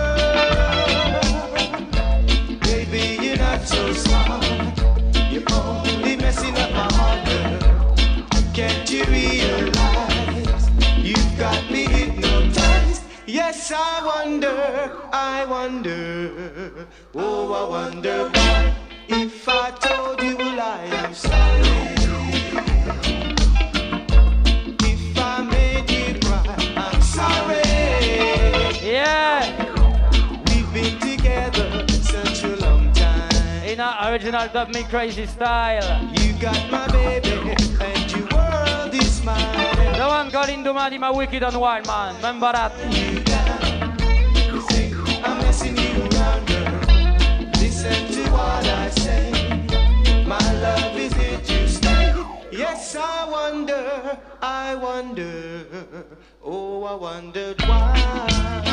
Speaker 1: girl. Baby, you're not so smart. You're only messing up my heart, girl. Can't you realize you've got me hypnotized? Yes, I wonder, I wonder, oh, I wonder why. If I told you a lie, I'm sorry. If I made you cry, I'm sorry.
Speaker 8: Yeah.
Speaker 1: We've been together such a long time.
Speaker 8: In our original Dub Me Crazy style.
Speaker 1: You got my baby and your world is mine.
Speaker 8: The one called Indomani, my wicked and wild man. Remember that?
Speaker 1: You got, you say I'm messing you around, girl. Listen to what I say. My love is here to stay. Yes, I wonder, I wonder, oh, I wondered why.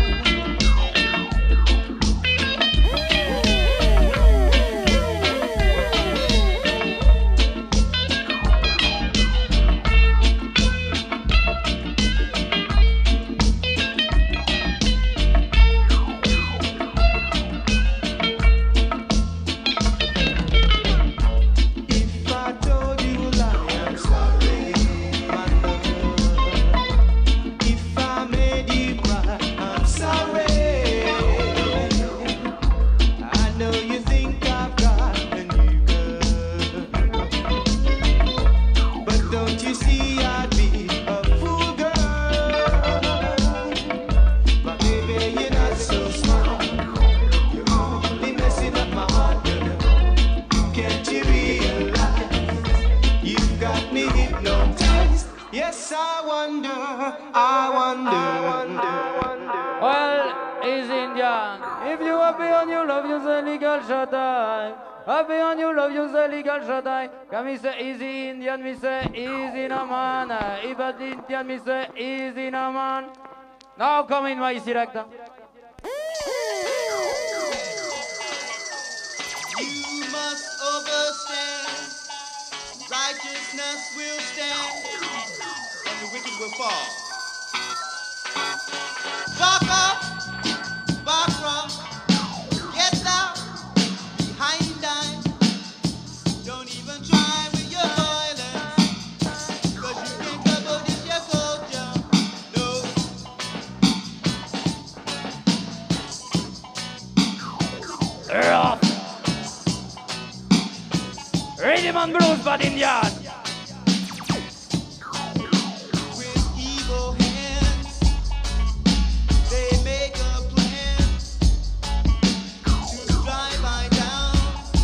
Speaker 8: Happy on you, love you, the legal Shaddai. Come, me say easy Indian, me say easy no man. If a Indian, me say easy no man. Now come in, my selector.
Speaker 10: You must overstand. Righteousness will stand, and the wicked will fall. Back up, back up, get down. Behind time, don't even try with your violence, cause you can't cover this your culture, no.
Speaker 8: Rough. Rhythm and blues, but Indian.
Speaker 10: With evil hands, they make a plan to drive my down.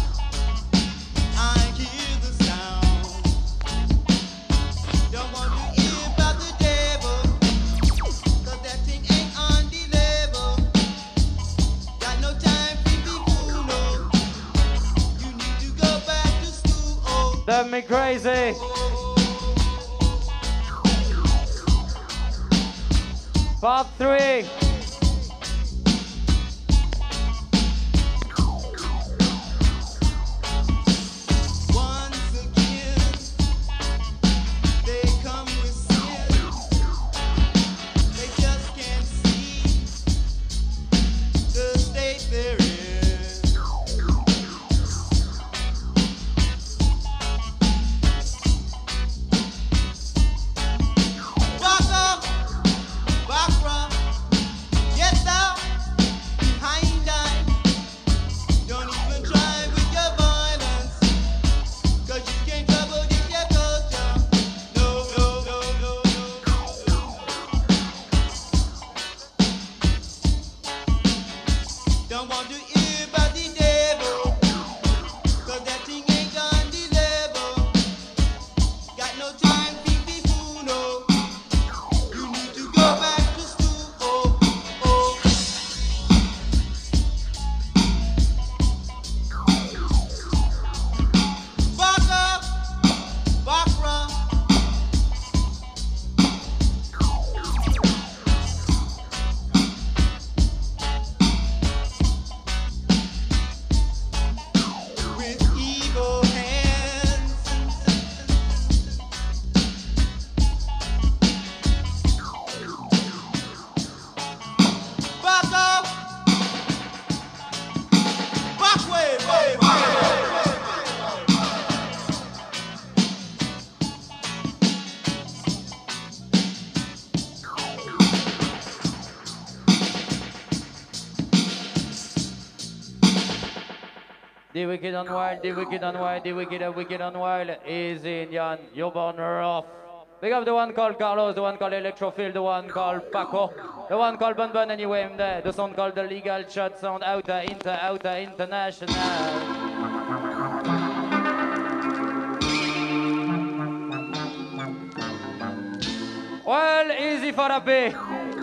Speaker 10: I hear the sound. Don't want to hear about the devil, cause that thing ain't on the level. Got no time for the fool, no. You need to go back to school, oh.
Speaker 8: Dub Me Crazy. Part three.
Speaker 10: Once again, they come with sin. They just can't see the state they're in. Back up, back up.
Speaker 8: The wicked and wild, the wicked and wild, the wicked and wicked and wild. Easy Indian, you're born rough. Big up the one called Carlos, the one called Electrofield, the one called Paco, the one called Bun Bun anyway, I'm there. The sound called the Legal Shot Sound, outer, inter, outer, international. Well, easy for the B.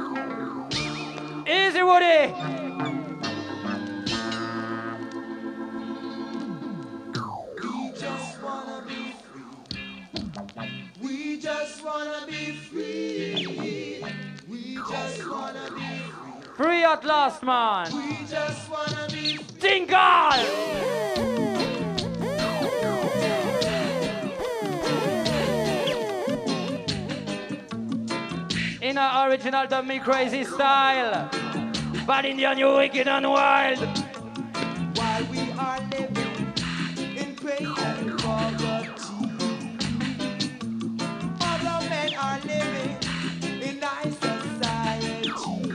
Speaker 8: Easy, Woody.
Speaker 1: We just wanna be free. We just wanna be free.
Speaker 8: Free at last, man.
Speaker 1: We just wanna be free.
Speaker 8: Tinkle! In our original Dumb Me Crazy style. Bad Indian, you wicked and wild.
Speaker 1: While we are living in pain and poverty, other men are living in nice society.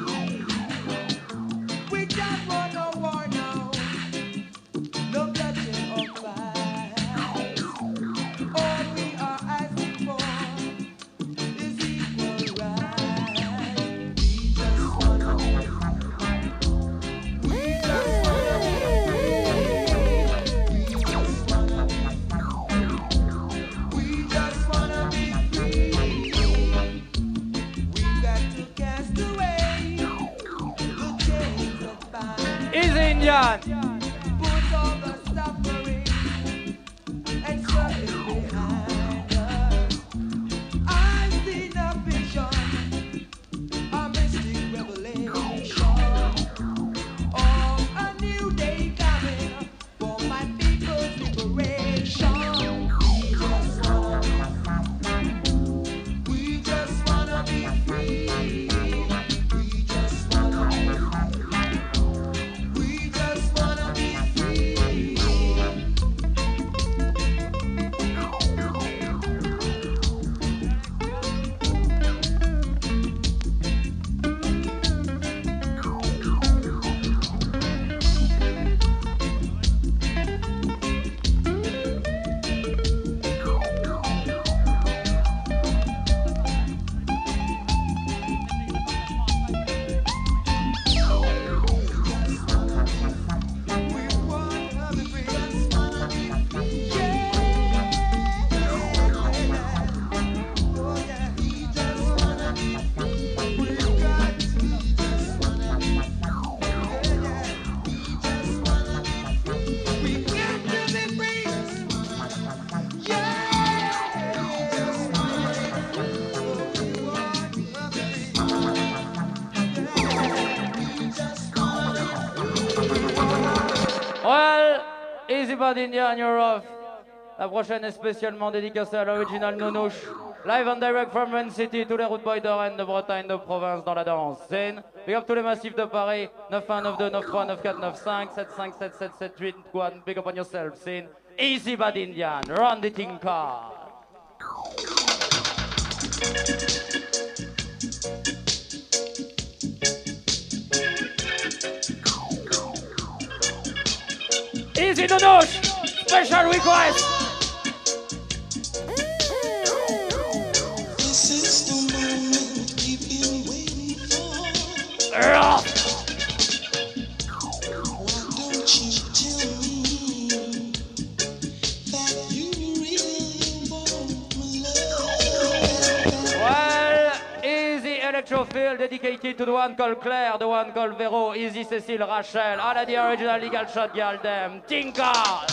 Speaker 1: We don't want no war now, no bloodshed or fight. All we are asking for is equal rights. We just wanna be free. We just wanna be free. We just wanna be free. We just wanna be free. We got to cast away the chains of bind.
Speaker 8: Is Indian.
Speaker 1: Put all the suffering and service behind us. I've seen a vision, a mystic revelation of a new day coming for my people's liberation. We just wanna be free. We just wanna be free. We just wanna be free. We wanna be free. Just wanna be free. Yeah. Oh yeah. We just wanna be free. We got to. We just wanna be free. Yeah, yeah. We just wanna be free. We got to be free. Yeah. We just wanna be free. We wanna be free. Yeah. We just wanna be free.
Speaker 8: Well, easy bad Indian, you're off. La prochaine est spécialement dédicacée à l'original Nounouche. Live and direct from Rennes City, tous les routes boys de Rennes, de Bretagne, de province dans la danse. Scène. Big up tous les massifs de Paris. neuf un, neuf deux, neuf trois, neuf quatre, neuf cinq, sept cinq, sept sept, sept huit. Go on, big up on yourself. Scene. Easy bad Indian. Run the thing car. Easy Nounouche. Special request.
Speaker 3: This is the moment we've been waiting for.
Speaker 8: Rough.
Speaker 3: Why don't you tell me that you really want my love?
Speaker 8: Well, easy Electrofield dedicated to the one called Claire, the one called Vero, easy Cécile, Rachel, all of the original Legal Shot girl them. Tinker!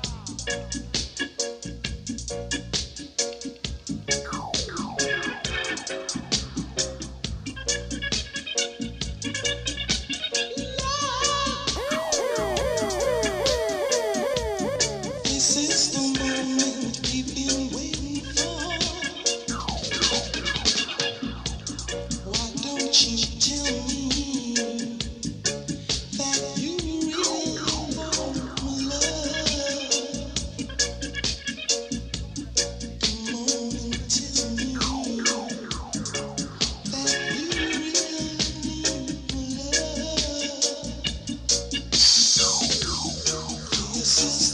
Speaker 3: This is the moment we've been waiting for. Why don't you tell me that you really want my love? Come on and tell me that you really need my love. This is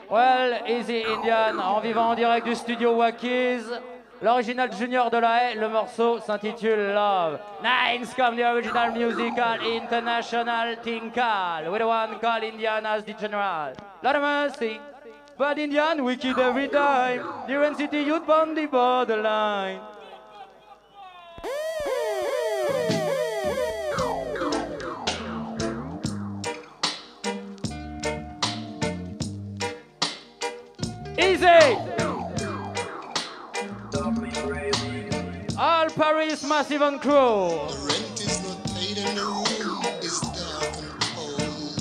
Speaker 8: Well, Easy Indian, en vivant en direct du studio Wackies. L'original Junior de la Haye, le morceau s'intitule Love. Nines come the original musical international tinkal, with the one called Indian as the general. Lot of mercy, but Indian wicked every time. The N C T youth on the borderline. Easy! All Paris Massive and Crew.
Speaker 11: The rent is not paid and the room is dark and cold.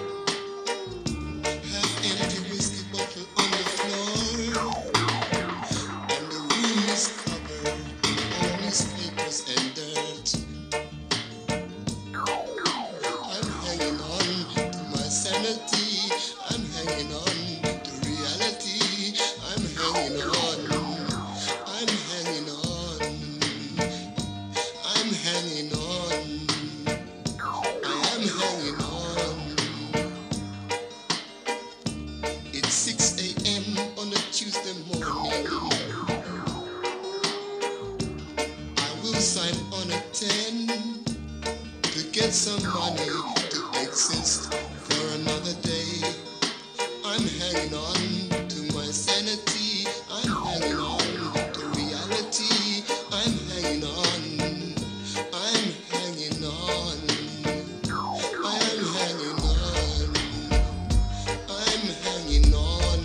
Speaker 11: Half empty whiskey bottle on the floor, and the room is covered in all newspapers and dirt. I'm hanging on to my sanity. I'm hanging on to reality. I'm hanging on. I'm hanging on. I'm hanging on. I am hanging on. It's six a m on a Tuesday morning. I will sign on at ten to get some money to exist for another day. I'm hanging on to my sanity. I'm hanging on to reality. I'm hanging on. I'm hanging on. I am hanging on. I'm hanging on.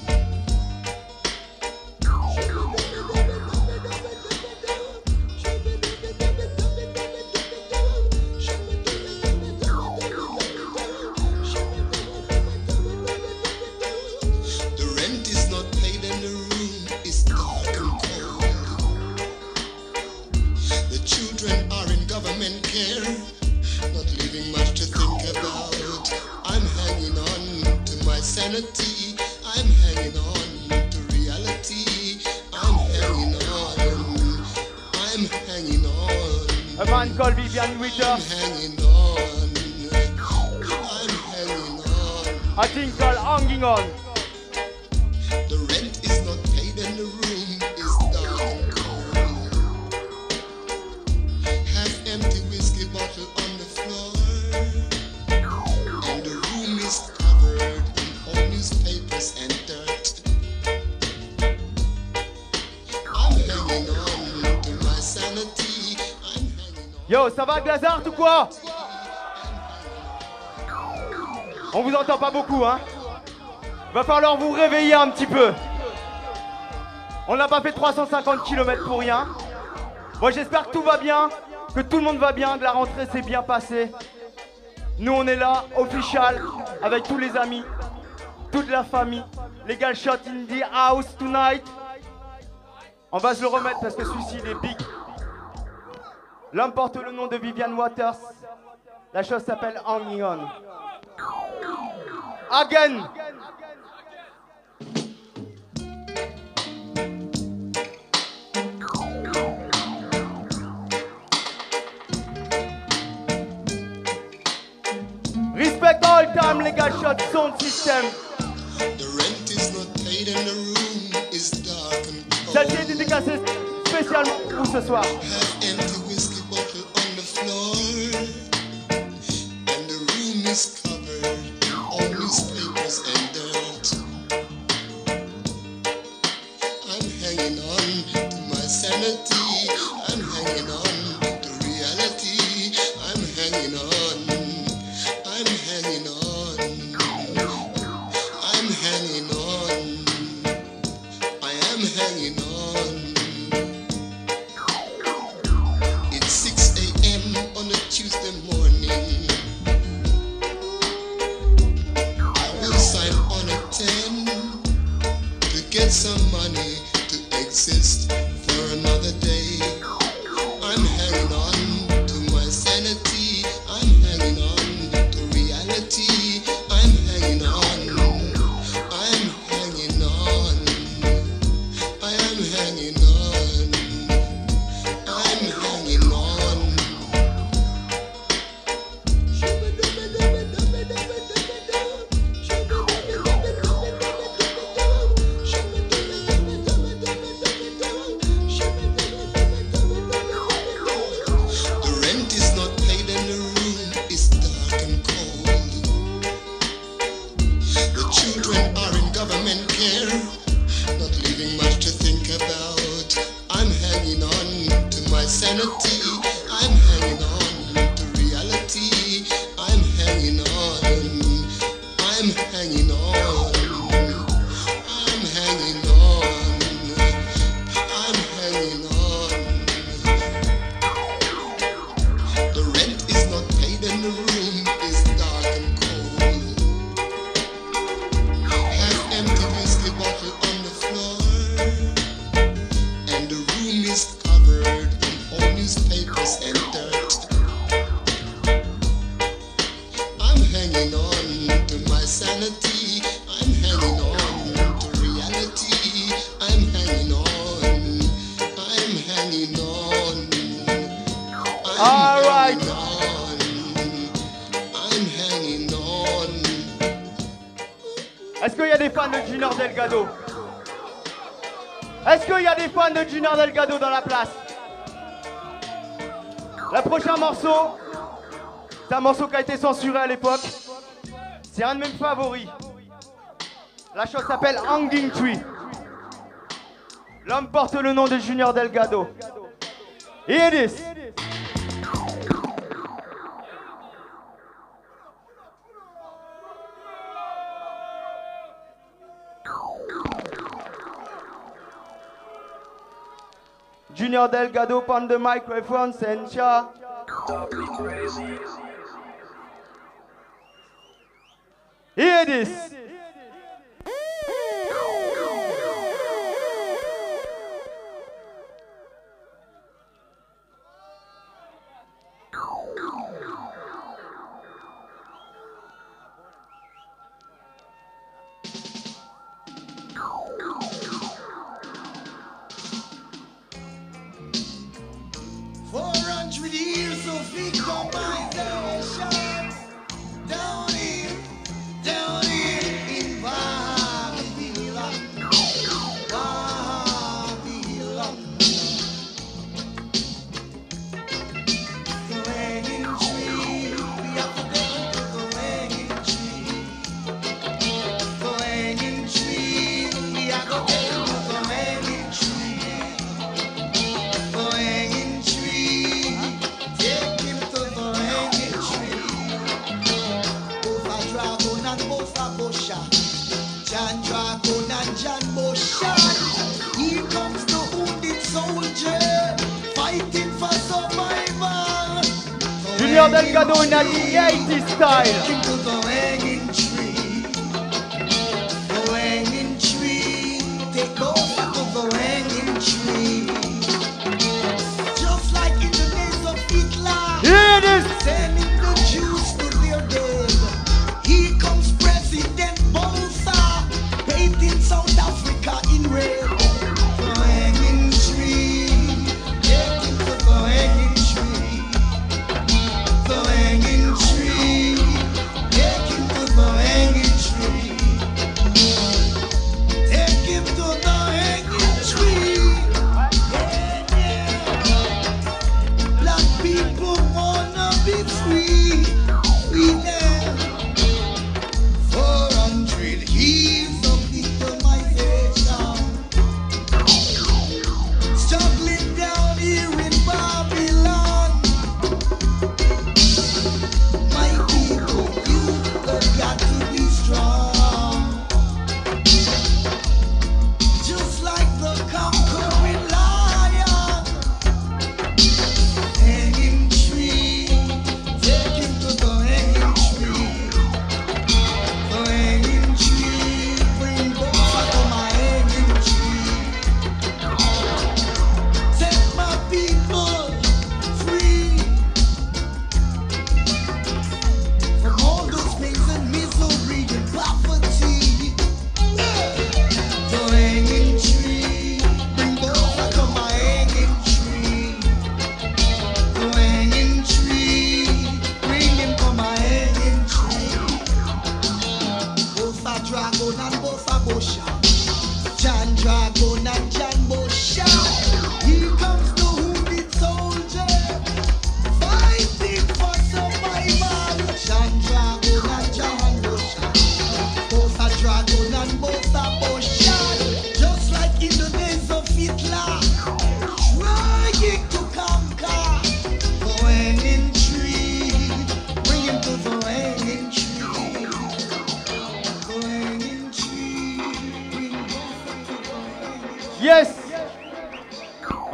Speaker 11: The rent is not paid and the room is dark and cold. The children are in government care, not leaving much to think about. I'm hanging on to my sanity. I'm hanging on to reality. I'm hanging on. I'm hanging on.
Speaker 8: A man called Vivian Witter.
Speaker 11: I'm hanging on. I'm hanging on.
Speaker 8: I think called Hanging On.
Speaker 11: The rent is not paid and the room is dark and cold. Half empty whiskey bottle on the floor, and the room is covered in old newspapers and dirt. I'm hanging on to my sanity. I'm hanging on.
Speaker 12: Yo, ça va Glazart ou quoi? On vous entend pas beaucoup, hein? Va falloir vous réveiller un petit peu. On n'a pas fait trois cent cinquante kilomètres pour rien. Moi j'espère que tout va bien, que tout le monde va bien, que la rentrée s'est bien passée. Nous on est là, official, avec tous les amis, toute la famille. Les gars shot in the house tonight. On va se le remettre parce que celui-ci il est big. L'homme porte le nom de Vivian Waters. La chose s'appelle Hanging On. Again. Respect all time, les gars, shot sound system.
Speaker 11: The rent is not paid and the room is dark and cold.
Speaker 12: Celle-ci est dédicacée spécialement pour ce soir.
Speaker 11: Half empty whiskey bottle on the floor, and the room is covered in all newspapers and dirt. I'm hanging on to my sanity. I'm hanging on to reality. I'm hanging on. I'm hanging on. I'm hanging on. I am hanging on. I'm hanging on to reality. I'm hanging on. I'm hanging on. I'm hanging on. I'm hanging on. The rent is not paid and the room is dark and cold. Half empty whiskey bottle on the floor, and the room is covered in old newspapers and dirt. I'm hanging on to my sanity. I'm hanging on to reality. I'm hanging on. I'm hanging on. I'm
Speaker 12: All right.
Speaker 11: hanging on. I'm hanging on.
Speaker 12: Est-ce qu'il y a des fans de Junior Delgado? Est-ce qu'il y a des fans de Junior Delgado dans la place? Le prochain morceau, c'est un morceau qui a été censuré à l'époque. C'est un de mes favoris. La chose s'appelle Hanging Tree. L'homme porte le nom de Junior Delgado. Here it is. Junior Delgado on the microphone, Sencha. Here it is.
Speaker 1: Four hundred years of victimization down here, down here in Babylon, Babylon. The hanging tree, we have to go to the hanging tree. The hanging tree, we have to go to the hanging tree. The hanging tree, take him to the hanging tree. Both a dragon and both a busher, John Dragon and John Busher. Here comes the wounded soldier, fighting for survival.
Speaker 12: Junior Delgado in the eighties style.
Speaker 1: Take him to the hanging tree. The hanging tree, take over to the hanging tree. Just like in the days of Hitler,
Speaker 12: Here it is.
Speaker 1: sending the Jews to their dead. Here comes President Botha, painting South Africa in red. The hanging tree, take him to the hanging tree. The hanging tree, take him to the hanging tree. Take him to the hanging tree.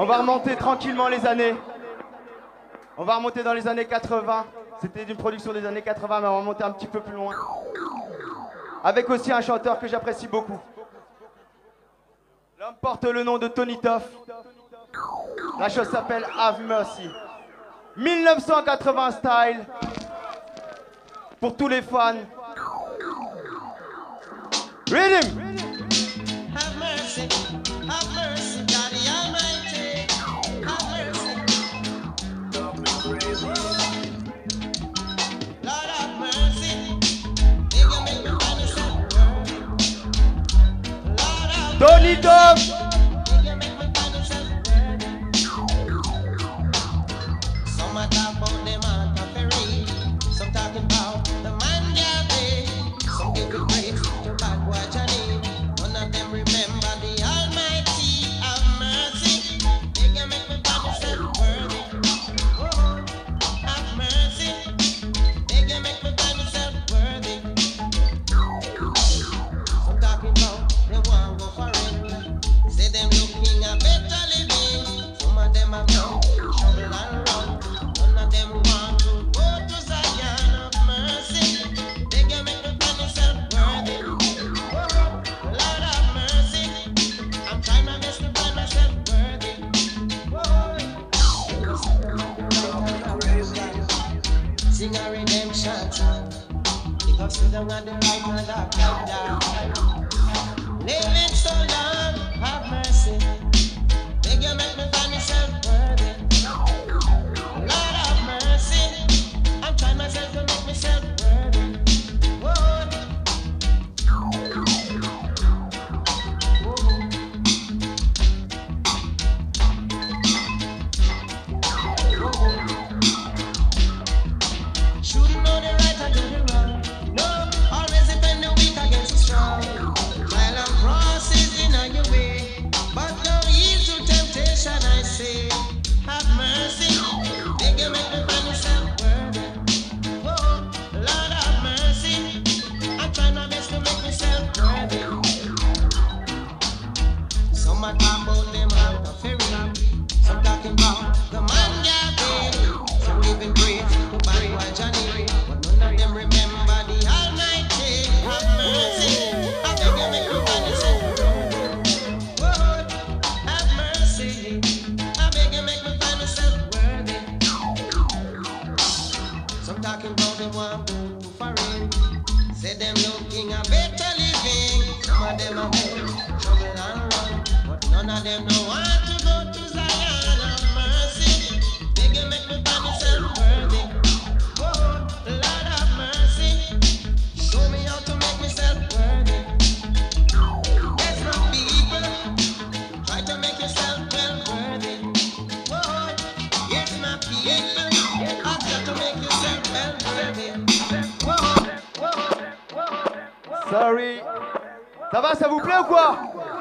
Speaker 12: va remonter tranquillement les années. On va remonter dans les années quatre-vingts. C'était une production des années quatre-vingts, mais on va remonter un petit peu plus loin. Avec aussi un chanteur que j'apprécie beaucoup. L'homme porte le nom de Tony Toff. La chose s'appelle Have Mercy. mille neuf cent quatre-vingts style. Pour tous les fans. Rhythm!
Speaker 10: Have mercy, have mercy, God the Almighty. Have mercy. Lord have mercy. They can make me find myself worthy. Lord have
Speaker 12: Tony Toff!
Speaker 10: They can make me find myself worthy. Some are talk about them on Papery. Some talking about the man Gabby. Some give it grace to bad boy Johnny. None of them remember the Almighty. Have mercy. They can make me find myself worthy. Oh, have mercy. They can make me find myself worthy. Some talking about they want go for it. Say them looking a better living. Some of them have no trouble and run. None of them want to go to Zion of mercy. They can make me find myself worthy. Oh, Lord have mercy. I'm trying my best to find myself worthy. Sing a redemption song. Because you don't got the right man that come down. Living so long, have mercy. They can make me find myself worthy. Lord have mercy. I'm trying myself to make myself worthy. Whoa. Shouldn't know the right or do the wrong. No, always defend the weak against the strong. Trial and crosses in your way, but no yield to temptation. I say, have mercy. They can make me find myself worthy. Whoa, Lord have mercy. I'm trying my best to make myself worthy. Some are talking about them out of ferry. Some talking about the man Gabby. Some giving praise to bad boy Johnny. But none of them remember the Almighty. Have mercy. I beg you make me find myself worthy. Whoa, have mercy. I beg you make me find myself worthy. Some talking about them want to go to foreign. Say them looking a better living. Some of them are home, trouble and run. But none of them know want to go to Zion of mercy. They can make me find myself worthy. Whoa, Lord have mercy. Show me how to make myself worthy. Yes, my people, try to make yourself well worthy. Whoa, yes, my people, I've got to make yourself well worthy. Whoa, whoa, whoa, whoa.
Speaker 12: Sorry. Ça va, ça vous plaît ou quoi?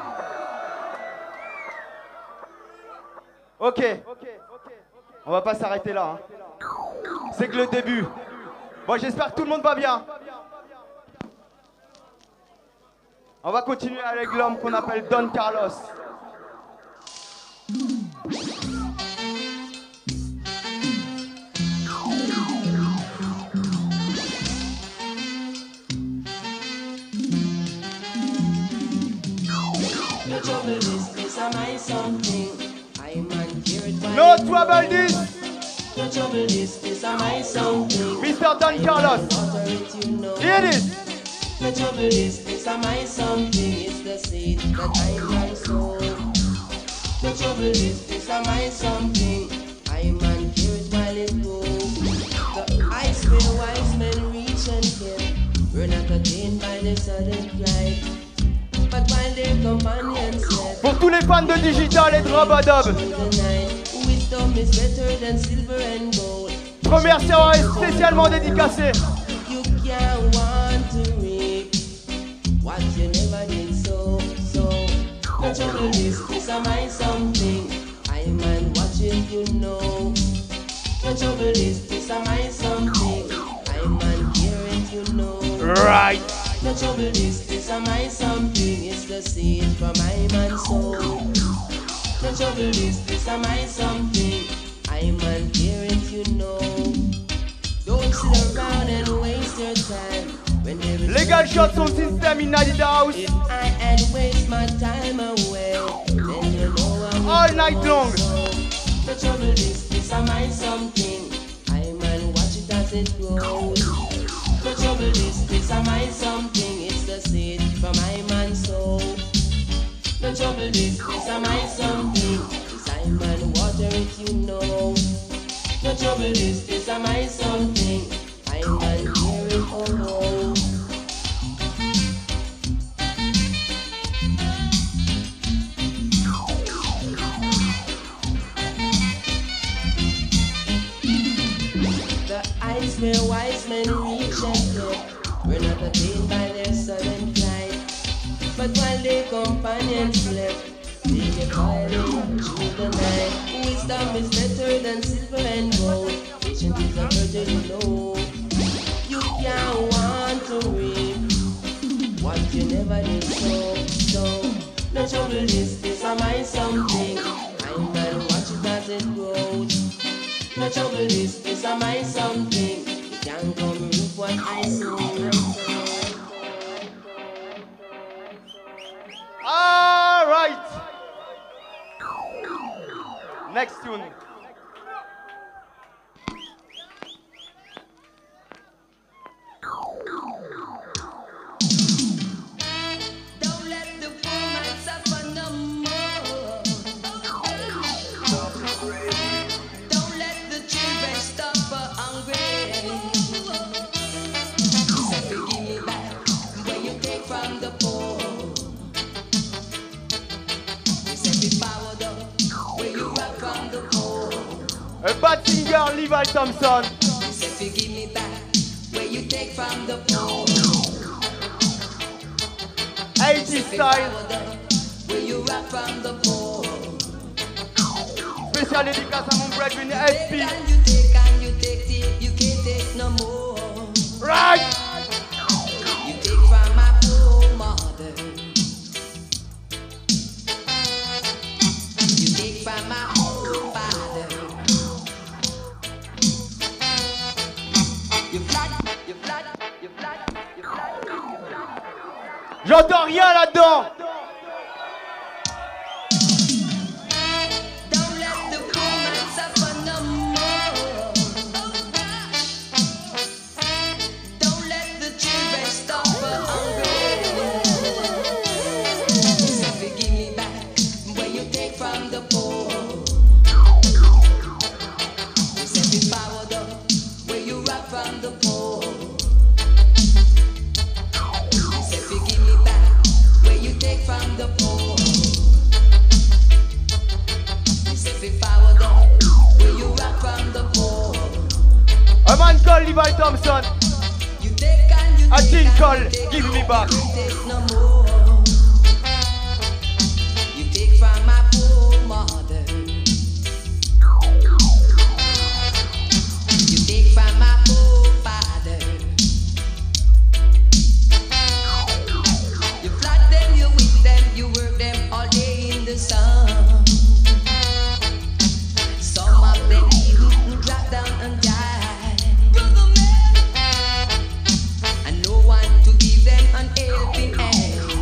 Speaker 12: Ok. On va pas s'arrêter là. Hein. C'est que le début. Bon, j'espère que tout le monde va bien. On va continuer avec l'homme qu'on appelle Don Carlos.
Speaker 13: The trouble is, this am I something. I'm uncured by
Speaker 12: No trouble this.
Speaker 13: The trouble is, this am I something.
Speaker 12: Mister Don Carlos. Here it is.
Speaker 13: The trouble is, this am I something. It's the seed that I can sow. The trouble is, this am I something. I'm uncured while it goes. The ice men, wise men reach and get. We're not attained by the sudden flight. But while their companions slept,
Speaker 12: pour tous les fans de digital et de Robodob.
Speaker 13: Wisdom is better than silver and gold.
Speaker 12: Première série spécialement dédicacée.
Speaker 13: You can't want to reap what you never did so, so. The trouble is, this am I something. I'm man watching, you know. The trouble is, this am I something. I'm man hearing, you know.
Speaker 12: Right.
Speaker 13: The trouble is, this am I something. It's the seed from my man's soul. The trouble is, this am I something. I'm on parent, you know. Don't sit around and waste your time. When there is
Speaker 12: Legal shots on system in the house.
Speaker 13: If I had waste my time away, then you know I'm
Speaker 12: all night long.
Speaker 13: The trouble is, this am I something. I'm on watch it as it grows. The trouble is, this am I something. It's the seed from my man's soul. The trouble is, this am I something. This I'm on water it, you know. The trouble is, this am I something. I'm on hear it alone. The eyes where wise men reach and look were not attained by their sudden flight. But while their companions slept, they kept toiling through the night. Wisdom is better than silver and gold. Patience is a virtue, you know. You can't want to reap what you never did sow. So, the trouble is, this am I something. I'm gonna watch it as it grows. The trouble is, this am I something. You can't come reap what I sow.
Speaker 12: All right. Next tune.
Speaker 10: Don't let the poor man suffer no more. Don't let the children stop for hungry. Say, give me back what you take from the poor.
Speaker 12: A bad singer, Levi Thompson.
Speaker 10: You said, give me back where you take from the poor.
Speaker 12: eighties style.
Speaker 10: Where you rock from the poor.
Speaker 12: Special dédicace à mon brethren S P.
Speaker 10: You take and you take it, you can't take no more.
Speaker 12: Right.
Speaker 10: You take from my poor mother. You take from my own father. You flat, you flat, you flat, you flat, you flat.
Speaker 12: J'entends rien là-dedans.
Speaker 10: Don't let the poor man suffer no more. Don't let the children stop for hunger. So give me back where you take from the poor. You said be powered up where you rock from the poor. You said give me back where you take from the poor. You said be powered up where you rock from the poor.
Speaker 12: A man called Levi Thompson.
Speaker 10: You take and you
Speaker 12: A
Speaker 10: take
Speaker 12: teen
Speaker 10: and
Speaker 12: called
Speaker 10: you take,
Speaker 12: Give Me Back.
Speaker 10: you take no more. You take from my poor mother. You take from my poor father. You flood them, you whip them, you work them all day in the sun. Some of them even drop down and die. And no one to give them an helping hand.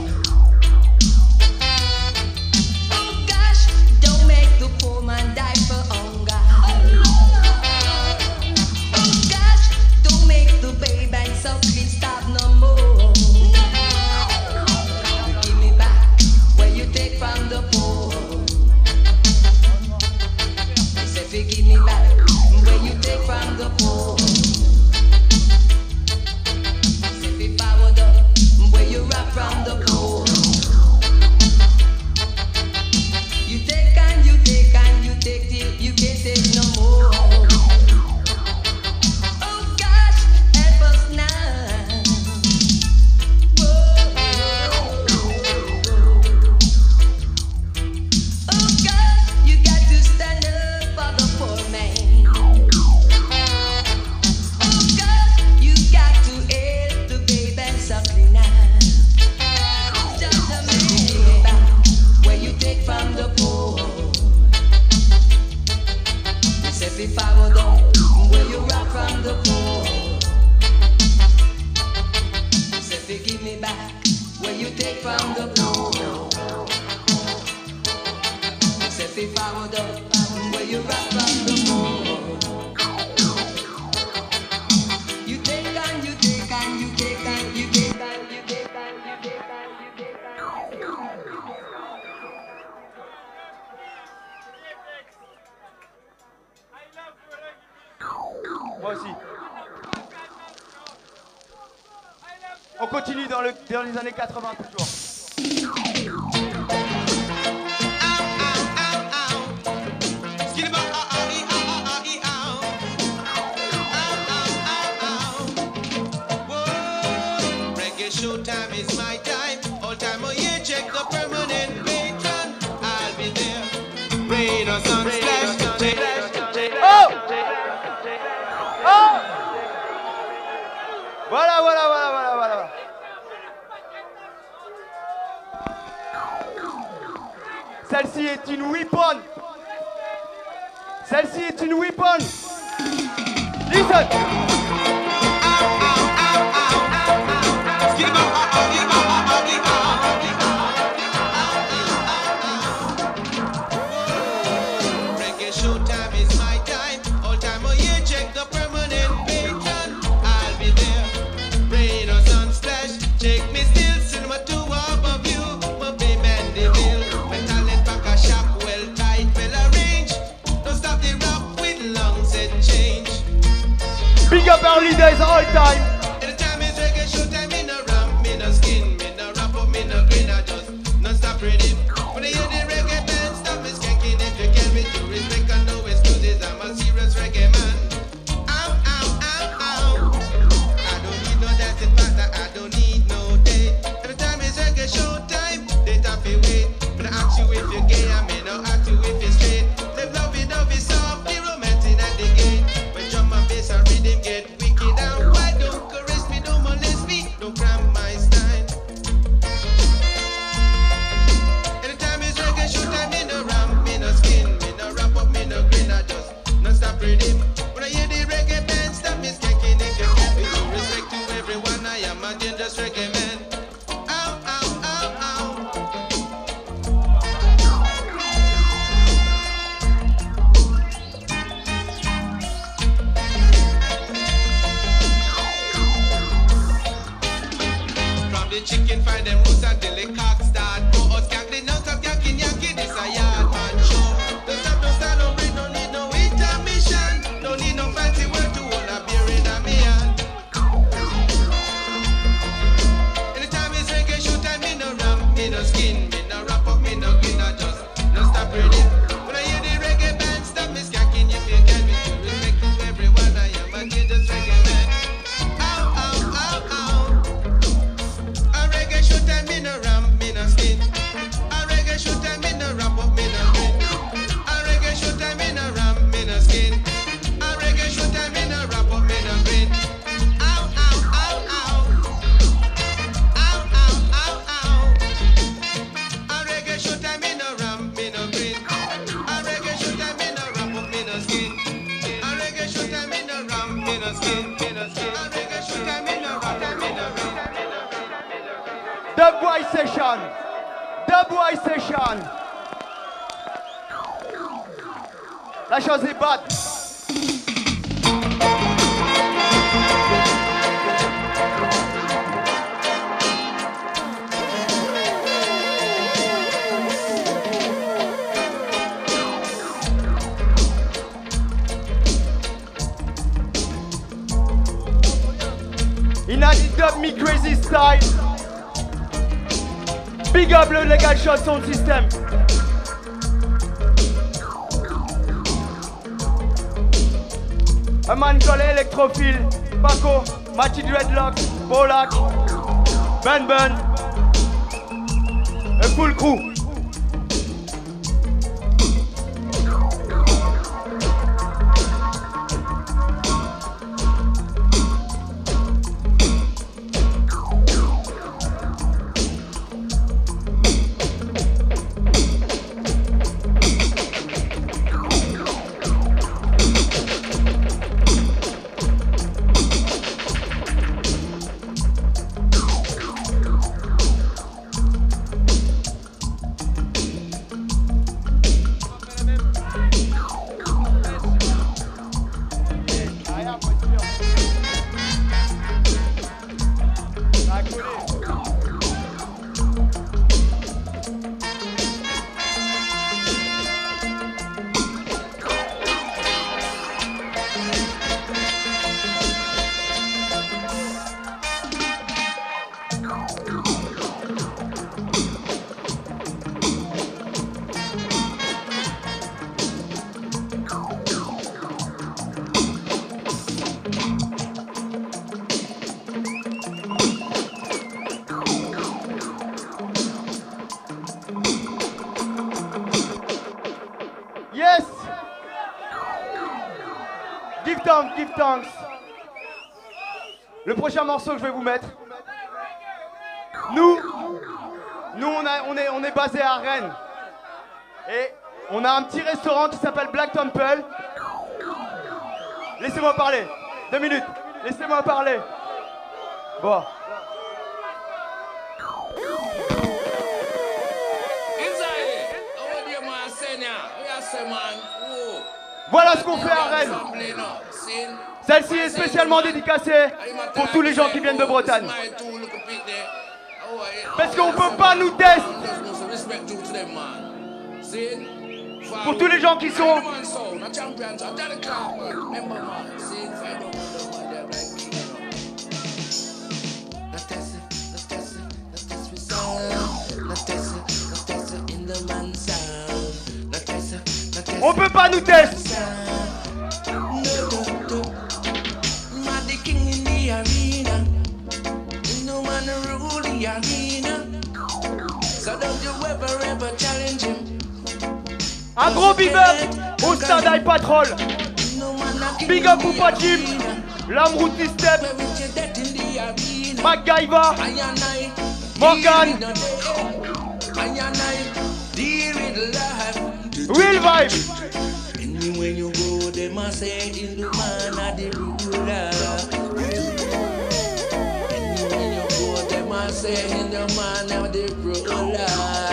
Speaker 13: back where you take from the poor. Say fi forward up where you rock from the poor. You take and you take and you take and you take and you take and you take and you take and.
Speaker 12: Moi aussi. On continue dans, le, dans les années quatre-vingts toujours.
Speaker 3: Showtime is my time. All time of year, check the permanent patron. I'll be there. Rain or sun, splash, take.
Speaker 12: Oh! Oh! Voilà, voilà, voilà, voilà, voilà. Celle-ci est une weapon. Celle-ci est une weapon. Listen.
Speaker 3: Reggae showtime is my time. All time of year, check the permanent patron. I'll be there. Rain or sun splash, check me still. Cinema two above you. My baby man the bill. My talent back a shop, well tight, well arranged. Don't stop the rock with long set change.
Speaker 12: Big up our leaders all time.
Speaker 3: Anytime is reggae showtime, me no ramp, me no skin, me no wrap up, me no grin, I just non stop reading. When I hear the reggae band, stop me skanking. If you get me to respect and no excuses, I'm a serious reggae man. Ow, ow, ow, ow. I don't need no dancing partner, I don't need no date. Every time it's reggae showtime, they tap me wait. When I ask you if you're gay, I may not ask you if you're straight. Live love it, love it soft, be romantic at the gate. When drum and bass and rhythm get wicked out, why don't caress me, don't molest me, don't cram my style. Anytime it's reggae showtime, me no ramp, me no skin, me no wrap up, me no grin, I just non stop rhythm. When I hear the reggae band, stop me skanking. If you get me to respect to everyone, I am a dangerous reggae man. Ow, ow, ow, ow. From the chicken, find them roots until the cock start. Go out, skank the nuts of yanking, yanking, this a yard man show. Don't stop, don't start, no break, no need no intermission. No need no fancy word to hold a beer in a me hand. Anytime it's reggae showtime, me no ramp, me no skin, me no wrap up, me no grin, I just no stop reading. When I hear the reggae band, stop me skanking. If you get me to respect to everyone, I am a dangerous reggae man. Ow, ow, ow, ow. A reggae showtime, me no ramp, me no skin. A reggae showtime, me no wrap up, me no grin. A reggae showtime, me no ramp, me no skin. A reggae showtime, me no wrap up, me no grin. Ow, ow, ow, ow. Ow, ow, ow, ow. A reggae showtime, me no ramp, me no grin. A reggae showtime, me no wrap up, me no skin. A reggae showtime, me no ramp, me no skin, me no skin. A reggae showtime, me no wrap up, me no grin.
Speaker 12: Dubwise session. Dubwise session. La chose est bonne. In a dub me crazy style. Big up le Legal Shot Sound System. Un man called Electrophile, Paco, Matty Dreadlocks, Bolak, Ben Ben, a full crew. thanks, give thanks. Le prochain morceau que je vais vous mettre. Nous, nous on, a, on, est, on est basé à Rennes. Et on a un petit restaurant qui s'appelle Black Temple. Laissez-moi parler. Deux minutes. Laissez-moi parler. Bon. Voilà ce qu'on fait à Rennes. Celle-ci est spécialement dédicacée pour tous les gens qui viennent de Bretagne. Parce qu'on ne peut pas nous tester. Pour tous les gens qui sont... On peut pas nous tester. Un gros big up au stade High Patrol. Big up Poupa Jim, L'Homme Route Step, MacGyver, Morgan, Real Vibe.
Speaker 9: When you go, they must say in the man of the ruler. When you go, they must say in the man of the ruler.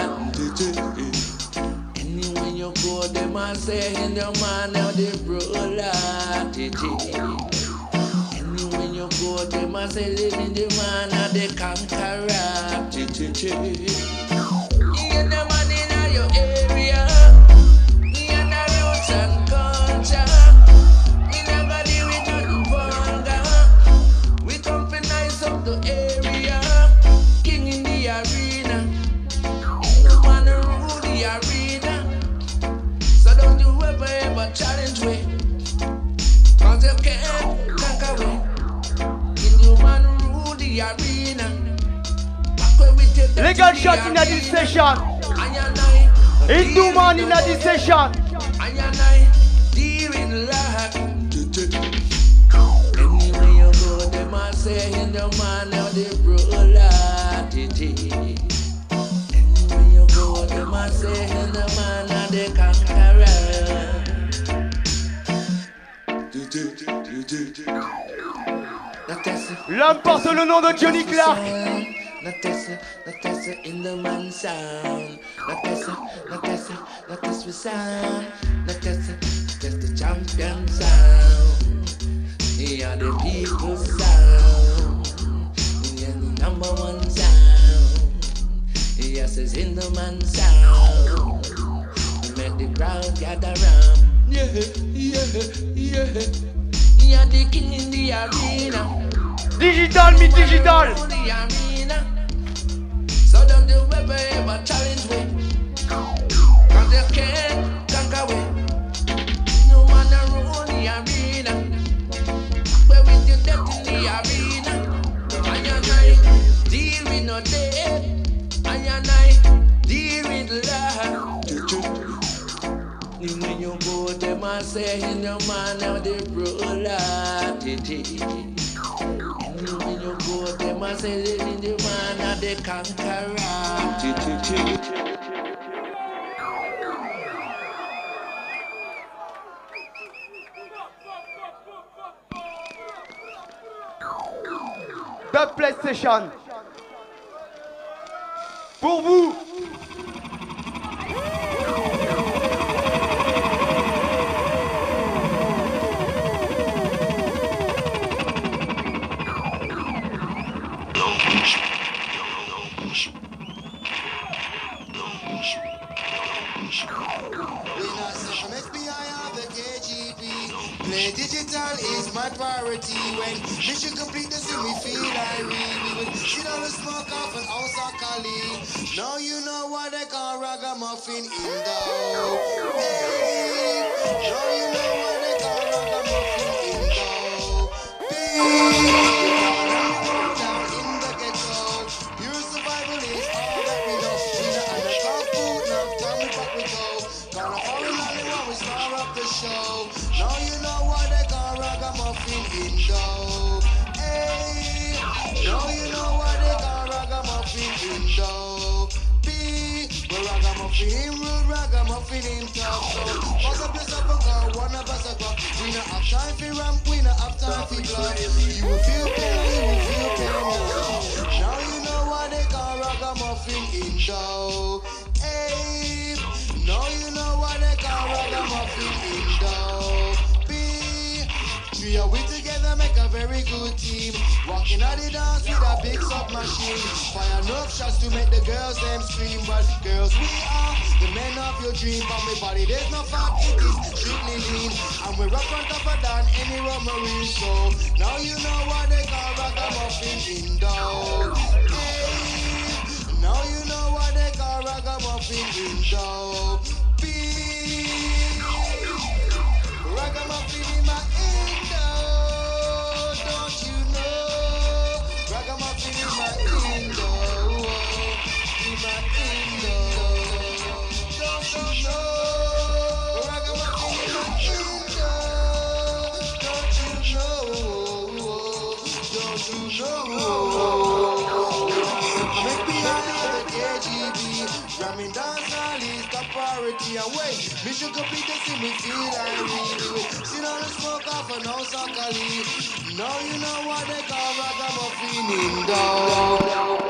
Speaker 9: And when you go, they must say in the man of the ruler. And when you go, they must say in the man of the conqueror. In the man in your area. Challenge way, cause you can't conquer way. In the man rule the arena.
Speaker 12: Legal shot in a this session. Hindu man in a this session.
Speaker 9: I and I deal in luck. Anywhere you go, they must say in the man of the ruler. Anywhere you go, they must say in the man of the conqueror.
Speaker 12: L'homme porte le nom de Johnny Clark.
Speaker 9: Natessa, Natessa in the man sound. Natessa, Natessa, Natessa sound. Natessa, that's the champion sound. Yeah, the people sound. Yeah, the number one sound. Yes, it's in the man sound. Make the crowd gather round. Yeah, yeah, yeah. Yeah, the king in the arena.
Speaker 12: Digital, me digital.
Speaker 9: So don't you ever ever challenge me. Cause you can't conquer me. No man around the arena. Where with your death in the arena. I and I deal with no death. I and I deal with love. When you go, they must say in your man of the ruler. When you go, they must say in the man of the conqueror.
Speaker 12: The PlayStation. Pour vous.
Speaker 11: Play digital is my priority. When mission complete, the sim we feel I read. We will sit on the smoke off an house of Cali. Now you know what they call ragamuffin Indo. Hey, now you know what they call ragamuffin Indo. Hey, down in the ghetto. Pure survival is all that we know. We know and the top food, now tell me what we go. Gonna fall in love when we start up the show. Now you know what they call ragamuffin.
Speaker 9: Ragamuffin him rude, ragamuffin him tough. So what's up yourself and go, one of us a go. We not have time for ramp, we not have time for blood. You will feel pain, you will feel pain now. Now you know why they call ragamuffin in dough. Hey, now you know why they call ragamuffin in dough. B, three are we together make a very good team. Walking at the dance with a big submachine. Fire enough shots to make the girls them scream. But girls, we are the men of your dream. But my body there's no fat, it is strictly lean. And we're up on top of than any marine. So now you know why they call ragamuffin in dough. Hey, now you know why they call ragamuffin in dough. B, ragamuffin in my indo. Don't you know? Ragamuffin in my indo. In my indo. Don't you know? Ragamuffin in my indo. Don't you know? Don't you know? Make me higher than K G B. Ramming dance all is the priority. And wait, me should compete to see me feel like really. See all the smoke off and no sakali. Now you know what they call ragamuffin in dough.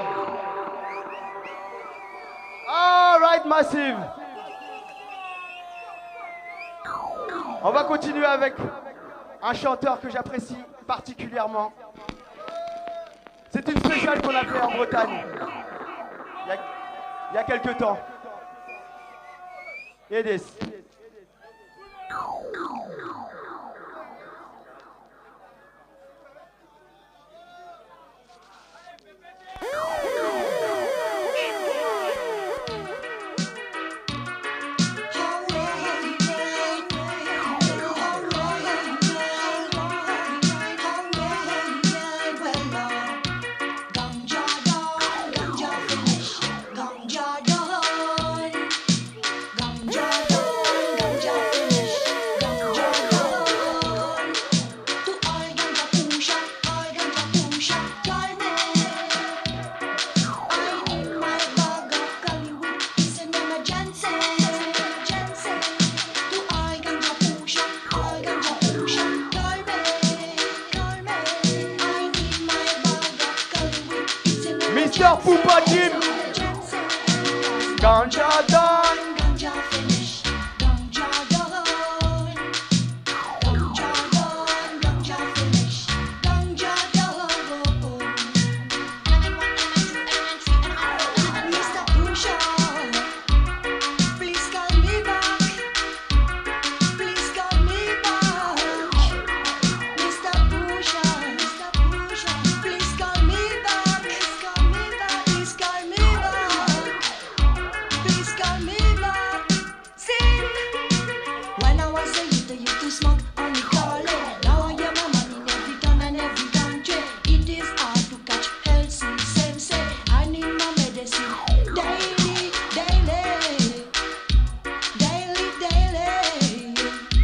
Speaker 12: All right, Massive. On va continuer avec un chanteur que j'apprécie particulièrement. C'est une spéciale qu'on a fait en Bretagne il y a, il y a quelques temps. It is. Mister Poupa Jim. Ganja Don.
Speaker 14: Ganja finish. Ganja done. Ganja done. Ganja finish. Ganja done. Mister Pusha, please call me back. Please call me back. Mister Pusha, Mister Pusha, please call me back. Please call me back. Please call me back. Sing. When I was a youth, I used to smoke on the collar. Now I am a man in every town and every country. It is hard to catch healthy sensei. I need my medicine daily, daily, daily, daily.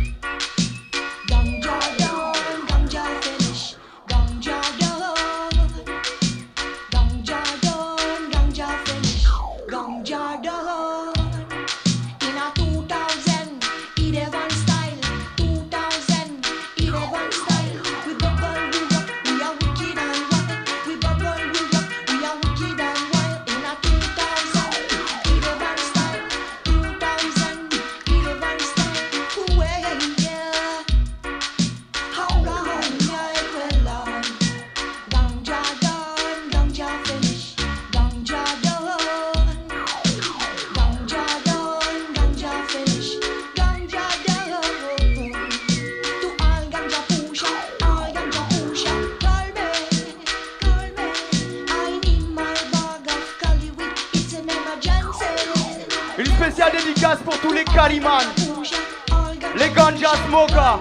Speaker 14: Ganja done, ganja finish. Ganja done. Ganja done, ganja finish. Ganja done. In a two thousand eleven style, two thousand eleven style. We bubble, we rock, we are wicked and wild. We bubble, we rock, we are wicked and wild. In a two thousand eleven style, two thousand eleven style. Way, yeah. How long, yeah, it will on. Ganja done, ganja finish. Ganja done. Ganja done, ganja finish. Ganja done. To all ganja pusher, all ganja pusher. Call me, call me. I need my bag of Cali weed. It's an emergency.
Speaker 12: Une spéciale dédicace pour tous les Caliman,
Speaker 14: Pusher, all ganja
Speaker 12: les Ganja Smokers.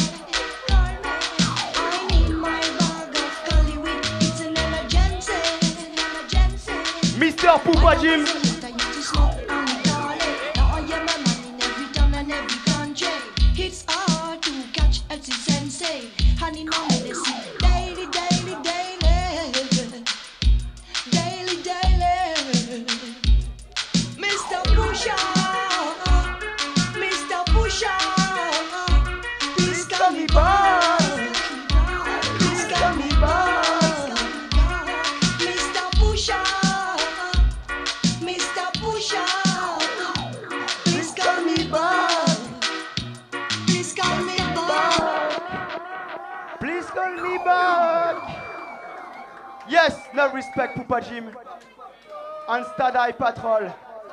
Speaker 14: I need my bag of Cali weed. It's an emergency. Emergency.
Speaker 12: Mister Poupa Jim.
Speaker 14: I used to smoke on the dolly. Now I am a man in every town and every country. It's hard to catch healthy sensei. Honey, my medicine daily, daily, daily, daily, daily. Mister Push.
Speaker 12: call me back. Yes, love, respect, Poupa Jim. And Stadai Patrol.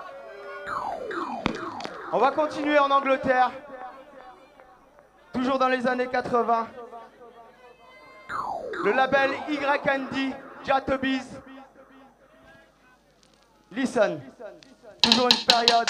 Speaker 12: On va continuer en Angleterre. Toujours dans les années quatre-vingts. Le label Y and D, Jatobies. Listen. Toujours une période.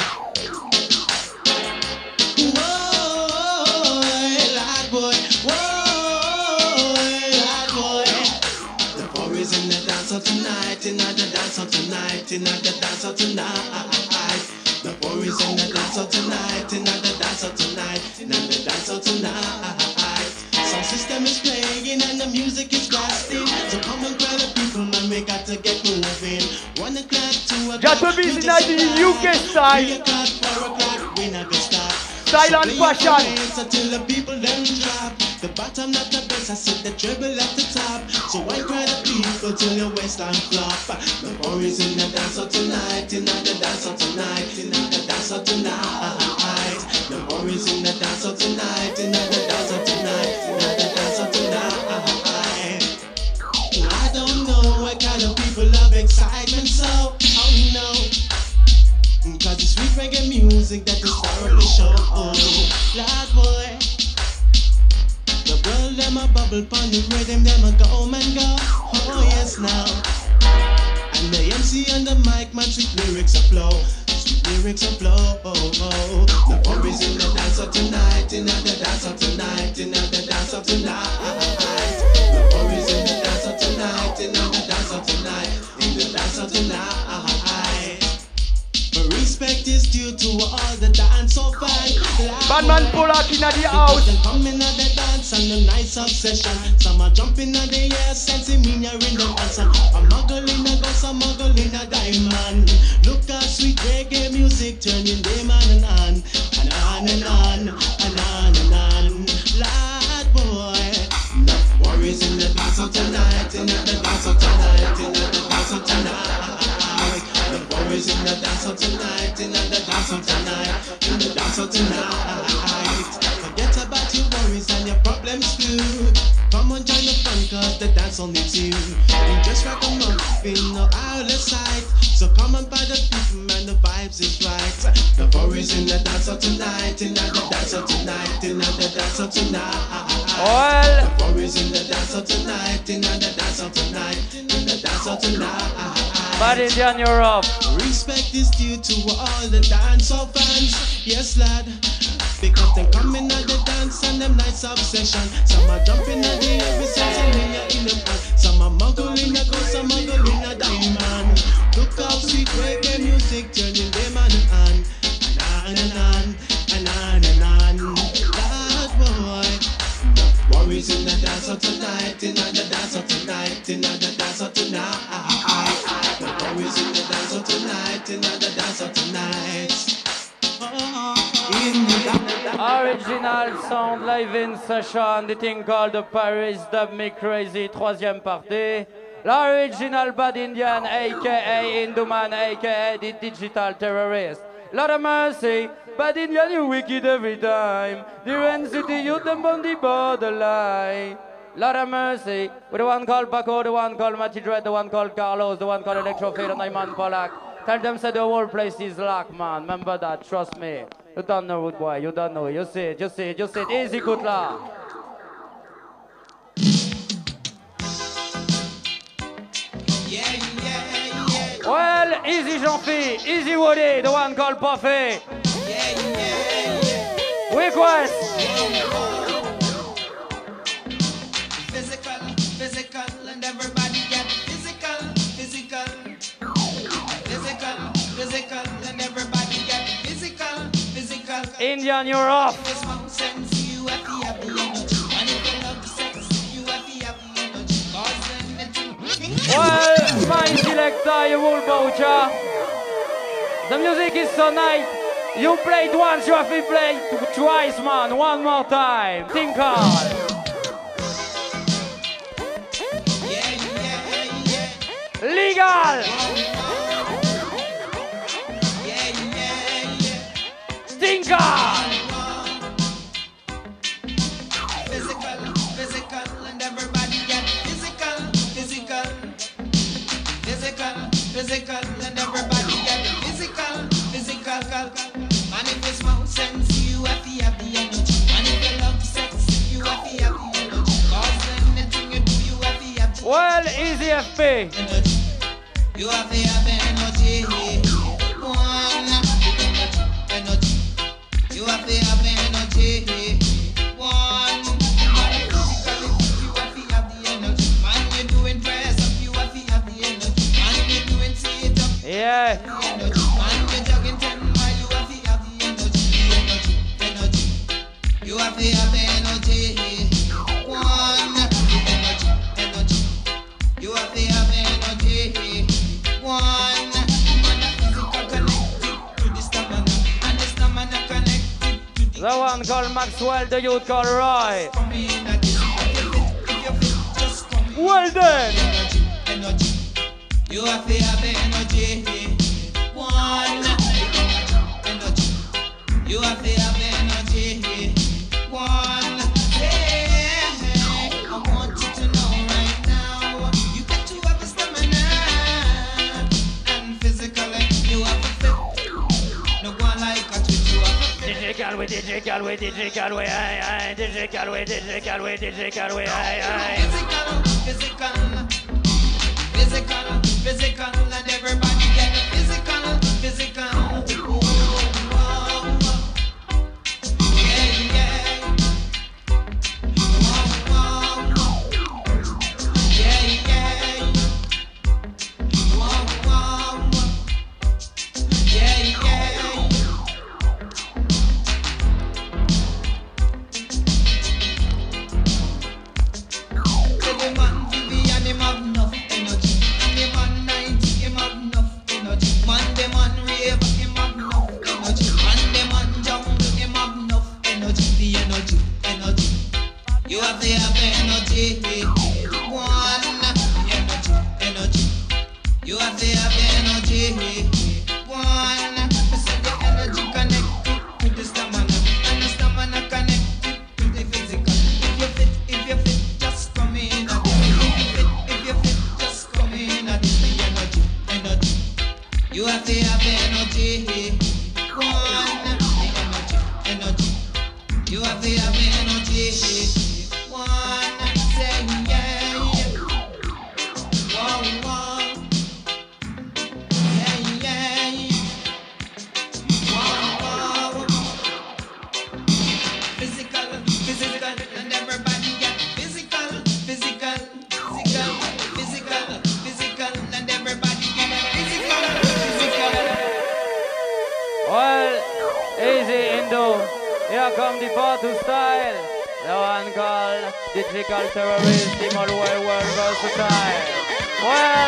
Speaker 3: In the dance of tonight, in the dance of tonight, in the dance of tonight. The four is in the dance of tonight, in the dance of tonight, in the dance of tonight. Sound system is playing and the music is blasting. So come and grab the people, man, we got to get moving. One o'clock, two o'clock,
Speaker 12: Jatobies in the U K style.
Speaker 3: three o'clock, four o'clock, we not gonna stop.
Speaker 12: Style and fashion.
Speaker 3: Until the people then drop. The bottom not the best, I said the treble at the top. So why cry the people till your waistline flop? The four is in the dance of tonight, in the dance of tonight, in the dance of tonight. The four is in the dance of tonight, in the dance of tonight, in the dance of tonight. I don't know what kind of people love excitement, so oh no. Cause it's sweet reggae music that is star of the show. Oh, Lord boy. The world them a bubble pon the rhythm, them a go home and go. Oh yes now. And the M C on the mic, man, sweet lyrics a flow. Sweet lyrics a flow. Oh, oh. The four is in the dance of tonight, in the dance of tonight, in the dance of tonight. The four is in the dance of tonight, in the dance of tonight, in the dance of tonight. But respect is due to all the dance of fans.
Speaker 12: Badman Polak in the house.
Speaker 3: Come in at the dance and the nice obsession. Some are jumping at the air, sensing me are in the dance. A muggle in a go, some muggle in a diamond. Look at sweet reggae music turning them on and on, and on and on, and on and on. Lad boy, the worries in the dance of tonight, in the dance of tonight, in the dance of tonight. The worries in the dance of tonight, in the dance of tonight, in the dance of tonight. Forget about your worries and your problems too. Come on, join the fun, cause the dance only two. You just rock a muffin, no out of sight. So come on by the people, man, the vibes is right. The worries in the dance of tonight, in the dance of tonight, in the dance of tonight.
Speaker 8: Well,
Speaker 3: the worries in the dance of tonight, in the dance of tonight, in the dance of tonight.
Speaker 8: Bad Indian, you're off.
Speaker 3: Respect is due to all the dancehall fans. Yes, lad. Because they coming at the dance and them nice obsession. Some are jumping at the air, sensing in the pan. Some are muggling a go, some muggling a diamond. Look how sweet reggae music turning them on and on, and on and on, and on and on. That boy. Worries in the dance of tonight, in the dance of tonight, in the dance of tonight. The worries in the dance of tonight, in the dance of tonight. In the
Speaker 8: Original sound live in session, the thing called the Paris Dub Me Crazy, troisième partie. L'original Bad Indian, aka Induman, aka the Digital Terrorist. Lord of mercy, Bad Indian, you wicked every time. The Ren City youth, them on the borderline. Lord of mercy, with the one called Paco, the one called Matty Dread, the one called Carlos, the one called Electro Fade, and Iman Polak. Tell them say the whole place is locked, man. Remember that, trust me. You don't know it, boy, you don't know it. You see it, you see it, you see it. Easy, Kutla.
Speaker 3: Yeah, yeah, yeah.
Speaker 8: Well, easy Jean-Phi, easy Woody, the one called Buffet.
Speaker 3: Yeah, yeah, yeah.
Speaker 8: Request.
Speaker 3: Physical, physical, and everybody get physical, physical. Physical, physical, and everybody get physical, physical.
Speaker 8: Indian, you're off. Well, my selector, you will voucher. The music is so nice. You played once, you have to play twice, man. One more time. Think hard. Legal. Stinker.
Speaker 3: Physical, physical, and everybody.
Speaker 13: physical, and everybody get physical, physical, cal. Man, if you smoke sense, you have to have the energy. Man, if you love sex, you have to have the energy. Cause anything you do, you have to have the
Speaker 8: Well, easy F P.
Speaker 13: energy. You have to have energy. One, energy. You have to have energy. One, man, physically, you have to have the energy. Man, you're doing press up, you have to have the energy. Man, you're doing sit up,
Speaker 8: Yeah.
Speaker 13: the energy. Man, you're jogging ten miles, you have to have the energy. The energy, energy. You have to have energy. One, energy, energy. You have to have energy. One, man, physical connected to the stamina, and the stamina connected to the
Speaker 8: The one called Maxwell, the youth called Roy. Well done.
Speaker 13: energy, energy. You have to have energy. One, energy. You have to have energy. One, hey, I want you to know right now. You got to have the stamina and physically you have to fit. No one like a twitch, you have to fit.
Speaker 8: D J Galway, D J Galway, D J Galway, aye, aye. D J Galway, D J Galway, D J Galway, aye, aye.
Speaker 13: Physical, physical, physical, physical, and everybody get physical, physical. Ooh, wow, wow. Yeah, yeah. Wow, wow, wow. Yeah, yeah. Wow, wow, wow. Yeah, yeah. Say the man Vivian, him have enough energy. And the man ninety, him have enough energy. Man, the man rave, him have enough energy. And the man jungle, him have enough energy. The energy, energy. You have to have energy. One, energy, energy. You have to have energy. One, I said the energy connected to the stamina, and the stamina connected to the physical. If you fit, if you fit, just come in. If you fit, if you fit, just come in. The energy, energy. You have to have energy. One, energy, energy. You have to have energy. One, say yeah, yeah. Wow, wow. Yeah, yeah. Wow, wow. Physical, physical, and everybody get physical, physical, physical, physical, physical, and everybody get physical, physical.
Speaker 8: Well, easy Indo. Here come the Batu style. The one called Digital Terrorist, the model world world versatile. Well,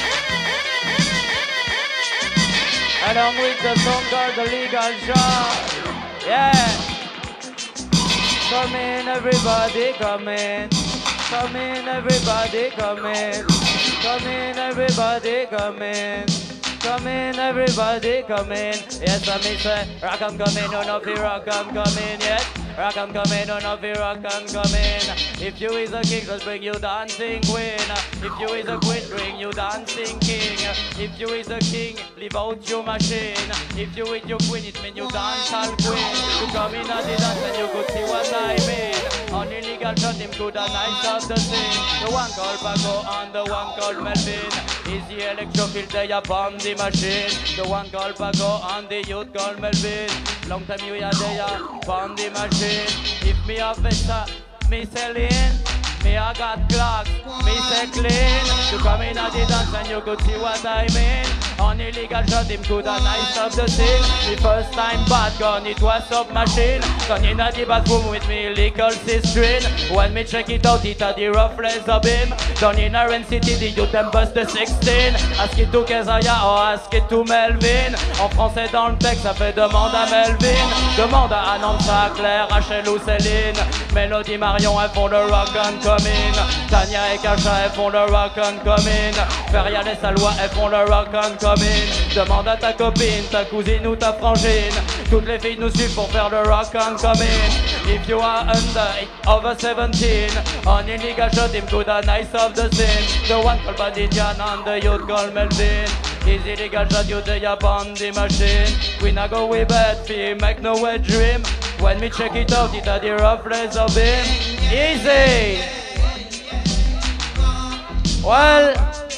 Speaker 8: along with the song called The Legal Shot. Yeah. Come in, everybody, come in. Come in, everybody, come in. Come in, everybody, come in. Come in, everybody, come in. Yes, I mean say, rock and come in, no, no, fi rock and come in, yes. Rock and come in, no, no, fi rock and come in. If you is a king, just bring you dancing queen. If you is a queen, bring you dancing king. If you is a king, leave out your machine. If you with your queen, it mean you dance all queen. You come in at the dance and you could see what I mean. On illegal shot, him could a nice of the thing. The one called Paco and the one called Melvin. Is the electrofield they upon the machine. The one called Paco and the youth called Melvin. Long time you are there upon the machine. If me a Vesta, me Celine. Me I got clocks, me say clean. You come in at the dance and you could see what I mean. On illegal shot him could a nice of the scene. The first time bad gun it was submachine. Gone in at the bathroom with me illegal sister. When me check it out it had the rough razor beam. Done in a Ren City the youth them bust the sixteen. Ask it to Kezaya or ask it to Melvin. En français dans le texte ça fait demande à Melvin. Demande à Anansa, Claire, Rachel ou Céline. Mélodie, Marion elles font le rock and come in. Tania et Kacha elles font le rock and come in. Ferial et Salois elles font le rock and come in. Demande à ta copine, ta cousine ou ta frangine. Toutes les filles nous suivent pour faire le rock and come in. If you are under over seventeen, on illegal shot him to the nice of the scene. The one called Badidian and the youth called Melvin. Easy the girl shot you to your on the machine. We not go way bad fee, make no way dream. When me check it out, it a the rough place of him. Easy. Well,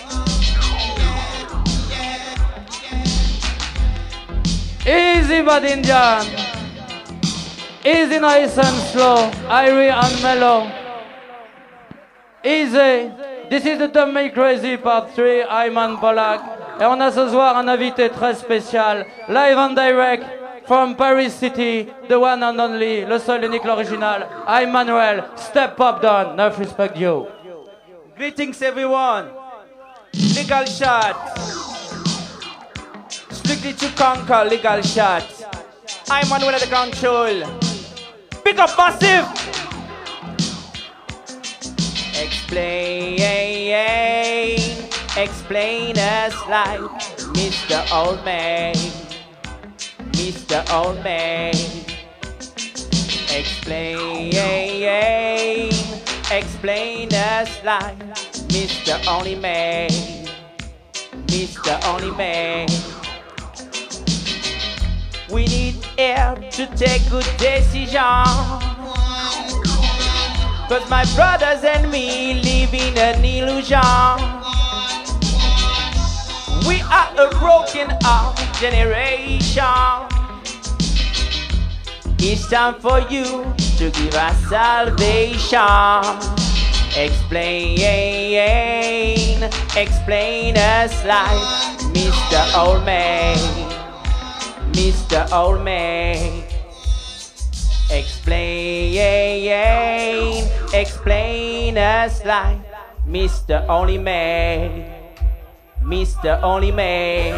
Speaker 8: easy but Indian. Easy nice and slow, airy and mellow. Easy. This is the Dumb Me Crazy Part three, Ayman Polak. Et on a ce soir un invité très spécial, live and direct from Paris City, the one and only, le seul unique, l'original, Emmanuel. Step up, Don. Enough respect you.
Speaker 12: Greetings everyone. Legal shot. Strictly to conquer, legal shot. Emmanuel at the control. Pick up massive.
Speaker 15: Explain, explain us like Mister Old Man, Mister Old Man. Explain, explain us like Mister Only Man, Mister Only Man. We need help to take good decisions. Cause my brothers and me live in an illusion. We are a broken up generation. It's time for you to give us salvation. Explain, explain us like Mister Old Man, Mister Old Man. Explain, explain us like Mister Only Man, Mister Only Man.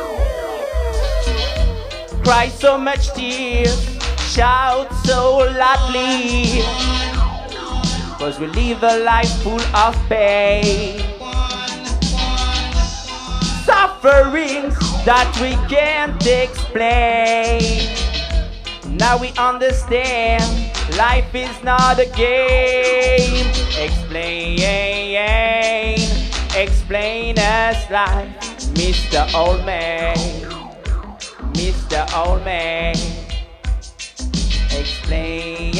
Speaker 15: Cry so much tears, shout so loudly, cause we live a life full of pain, sufferings that we can't explain. Now we understand life is not a game. Explain, explain us like Mister Old Man, Mister Old Man. Explain,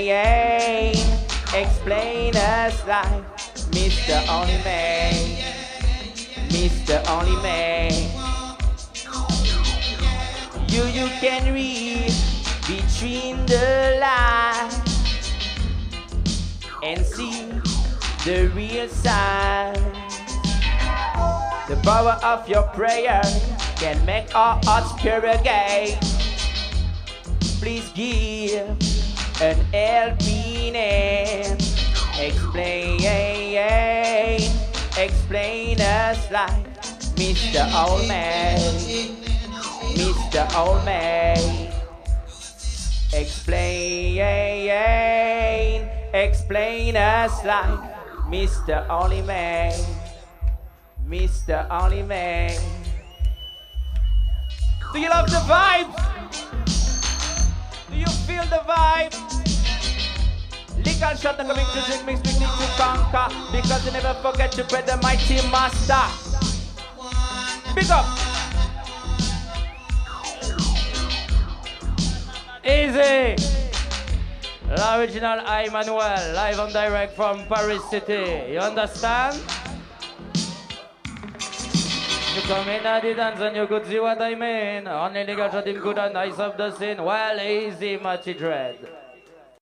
Speaker 15: explain us like Mister Only Man, Mister Only Man. You, you can read between the lines and see the real signs. The power of your prayer can make our hearts pure again. Please give an helping hand. Explain, explain us like Mister Old Man, Mister Old Man. Explain, explain us like Mister Only Man, Mister Only Man.
Speaker 12: Do you love the vibes? Do you feel the vibe? Legal shot and coming to drink mix, we need to conquer, because you never forget to pray the mighty master. Big up.
Speaker 8: Easy! L'original Emmanuel, live and direct from Paris City. You understand? You come in at the dance and you could see what I mean. Only nigga shot him good and nice of the scene. Well, easy, Matty Dread.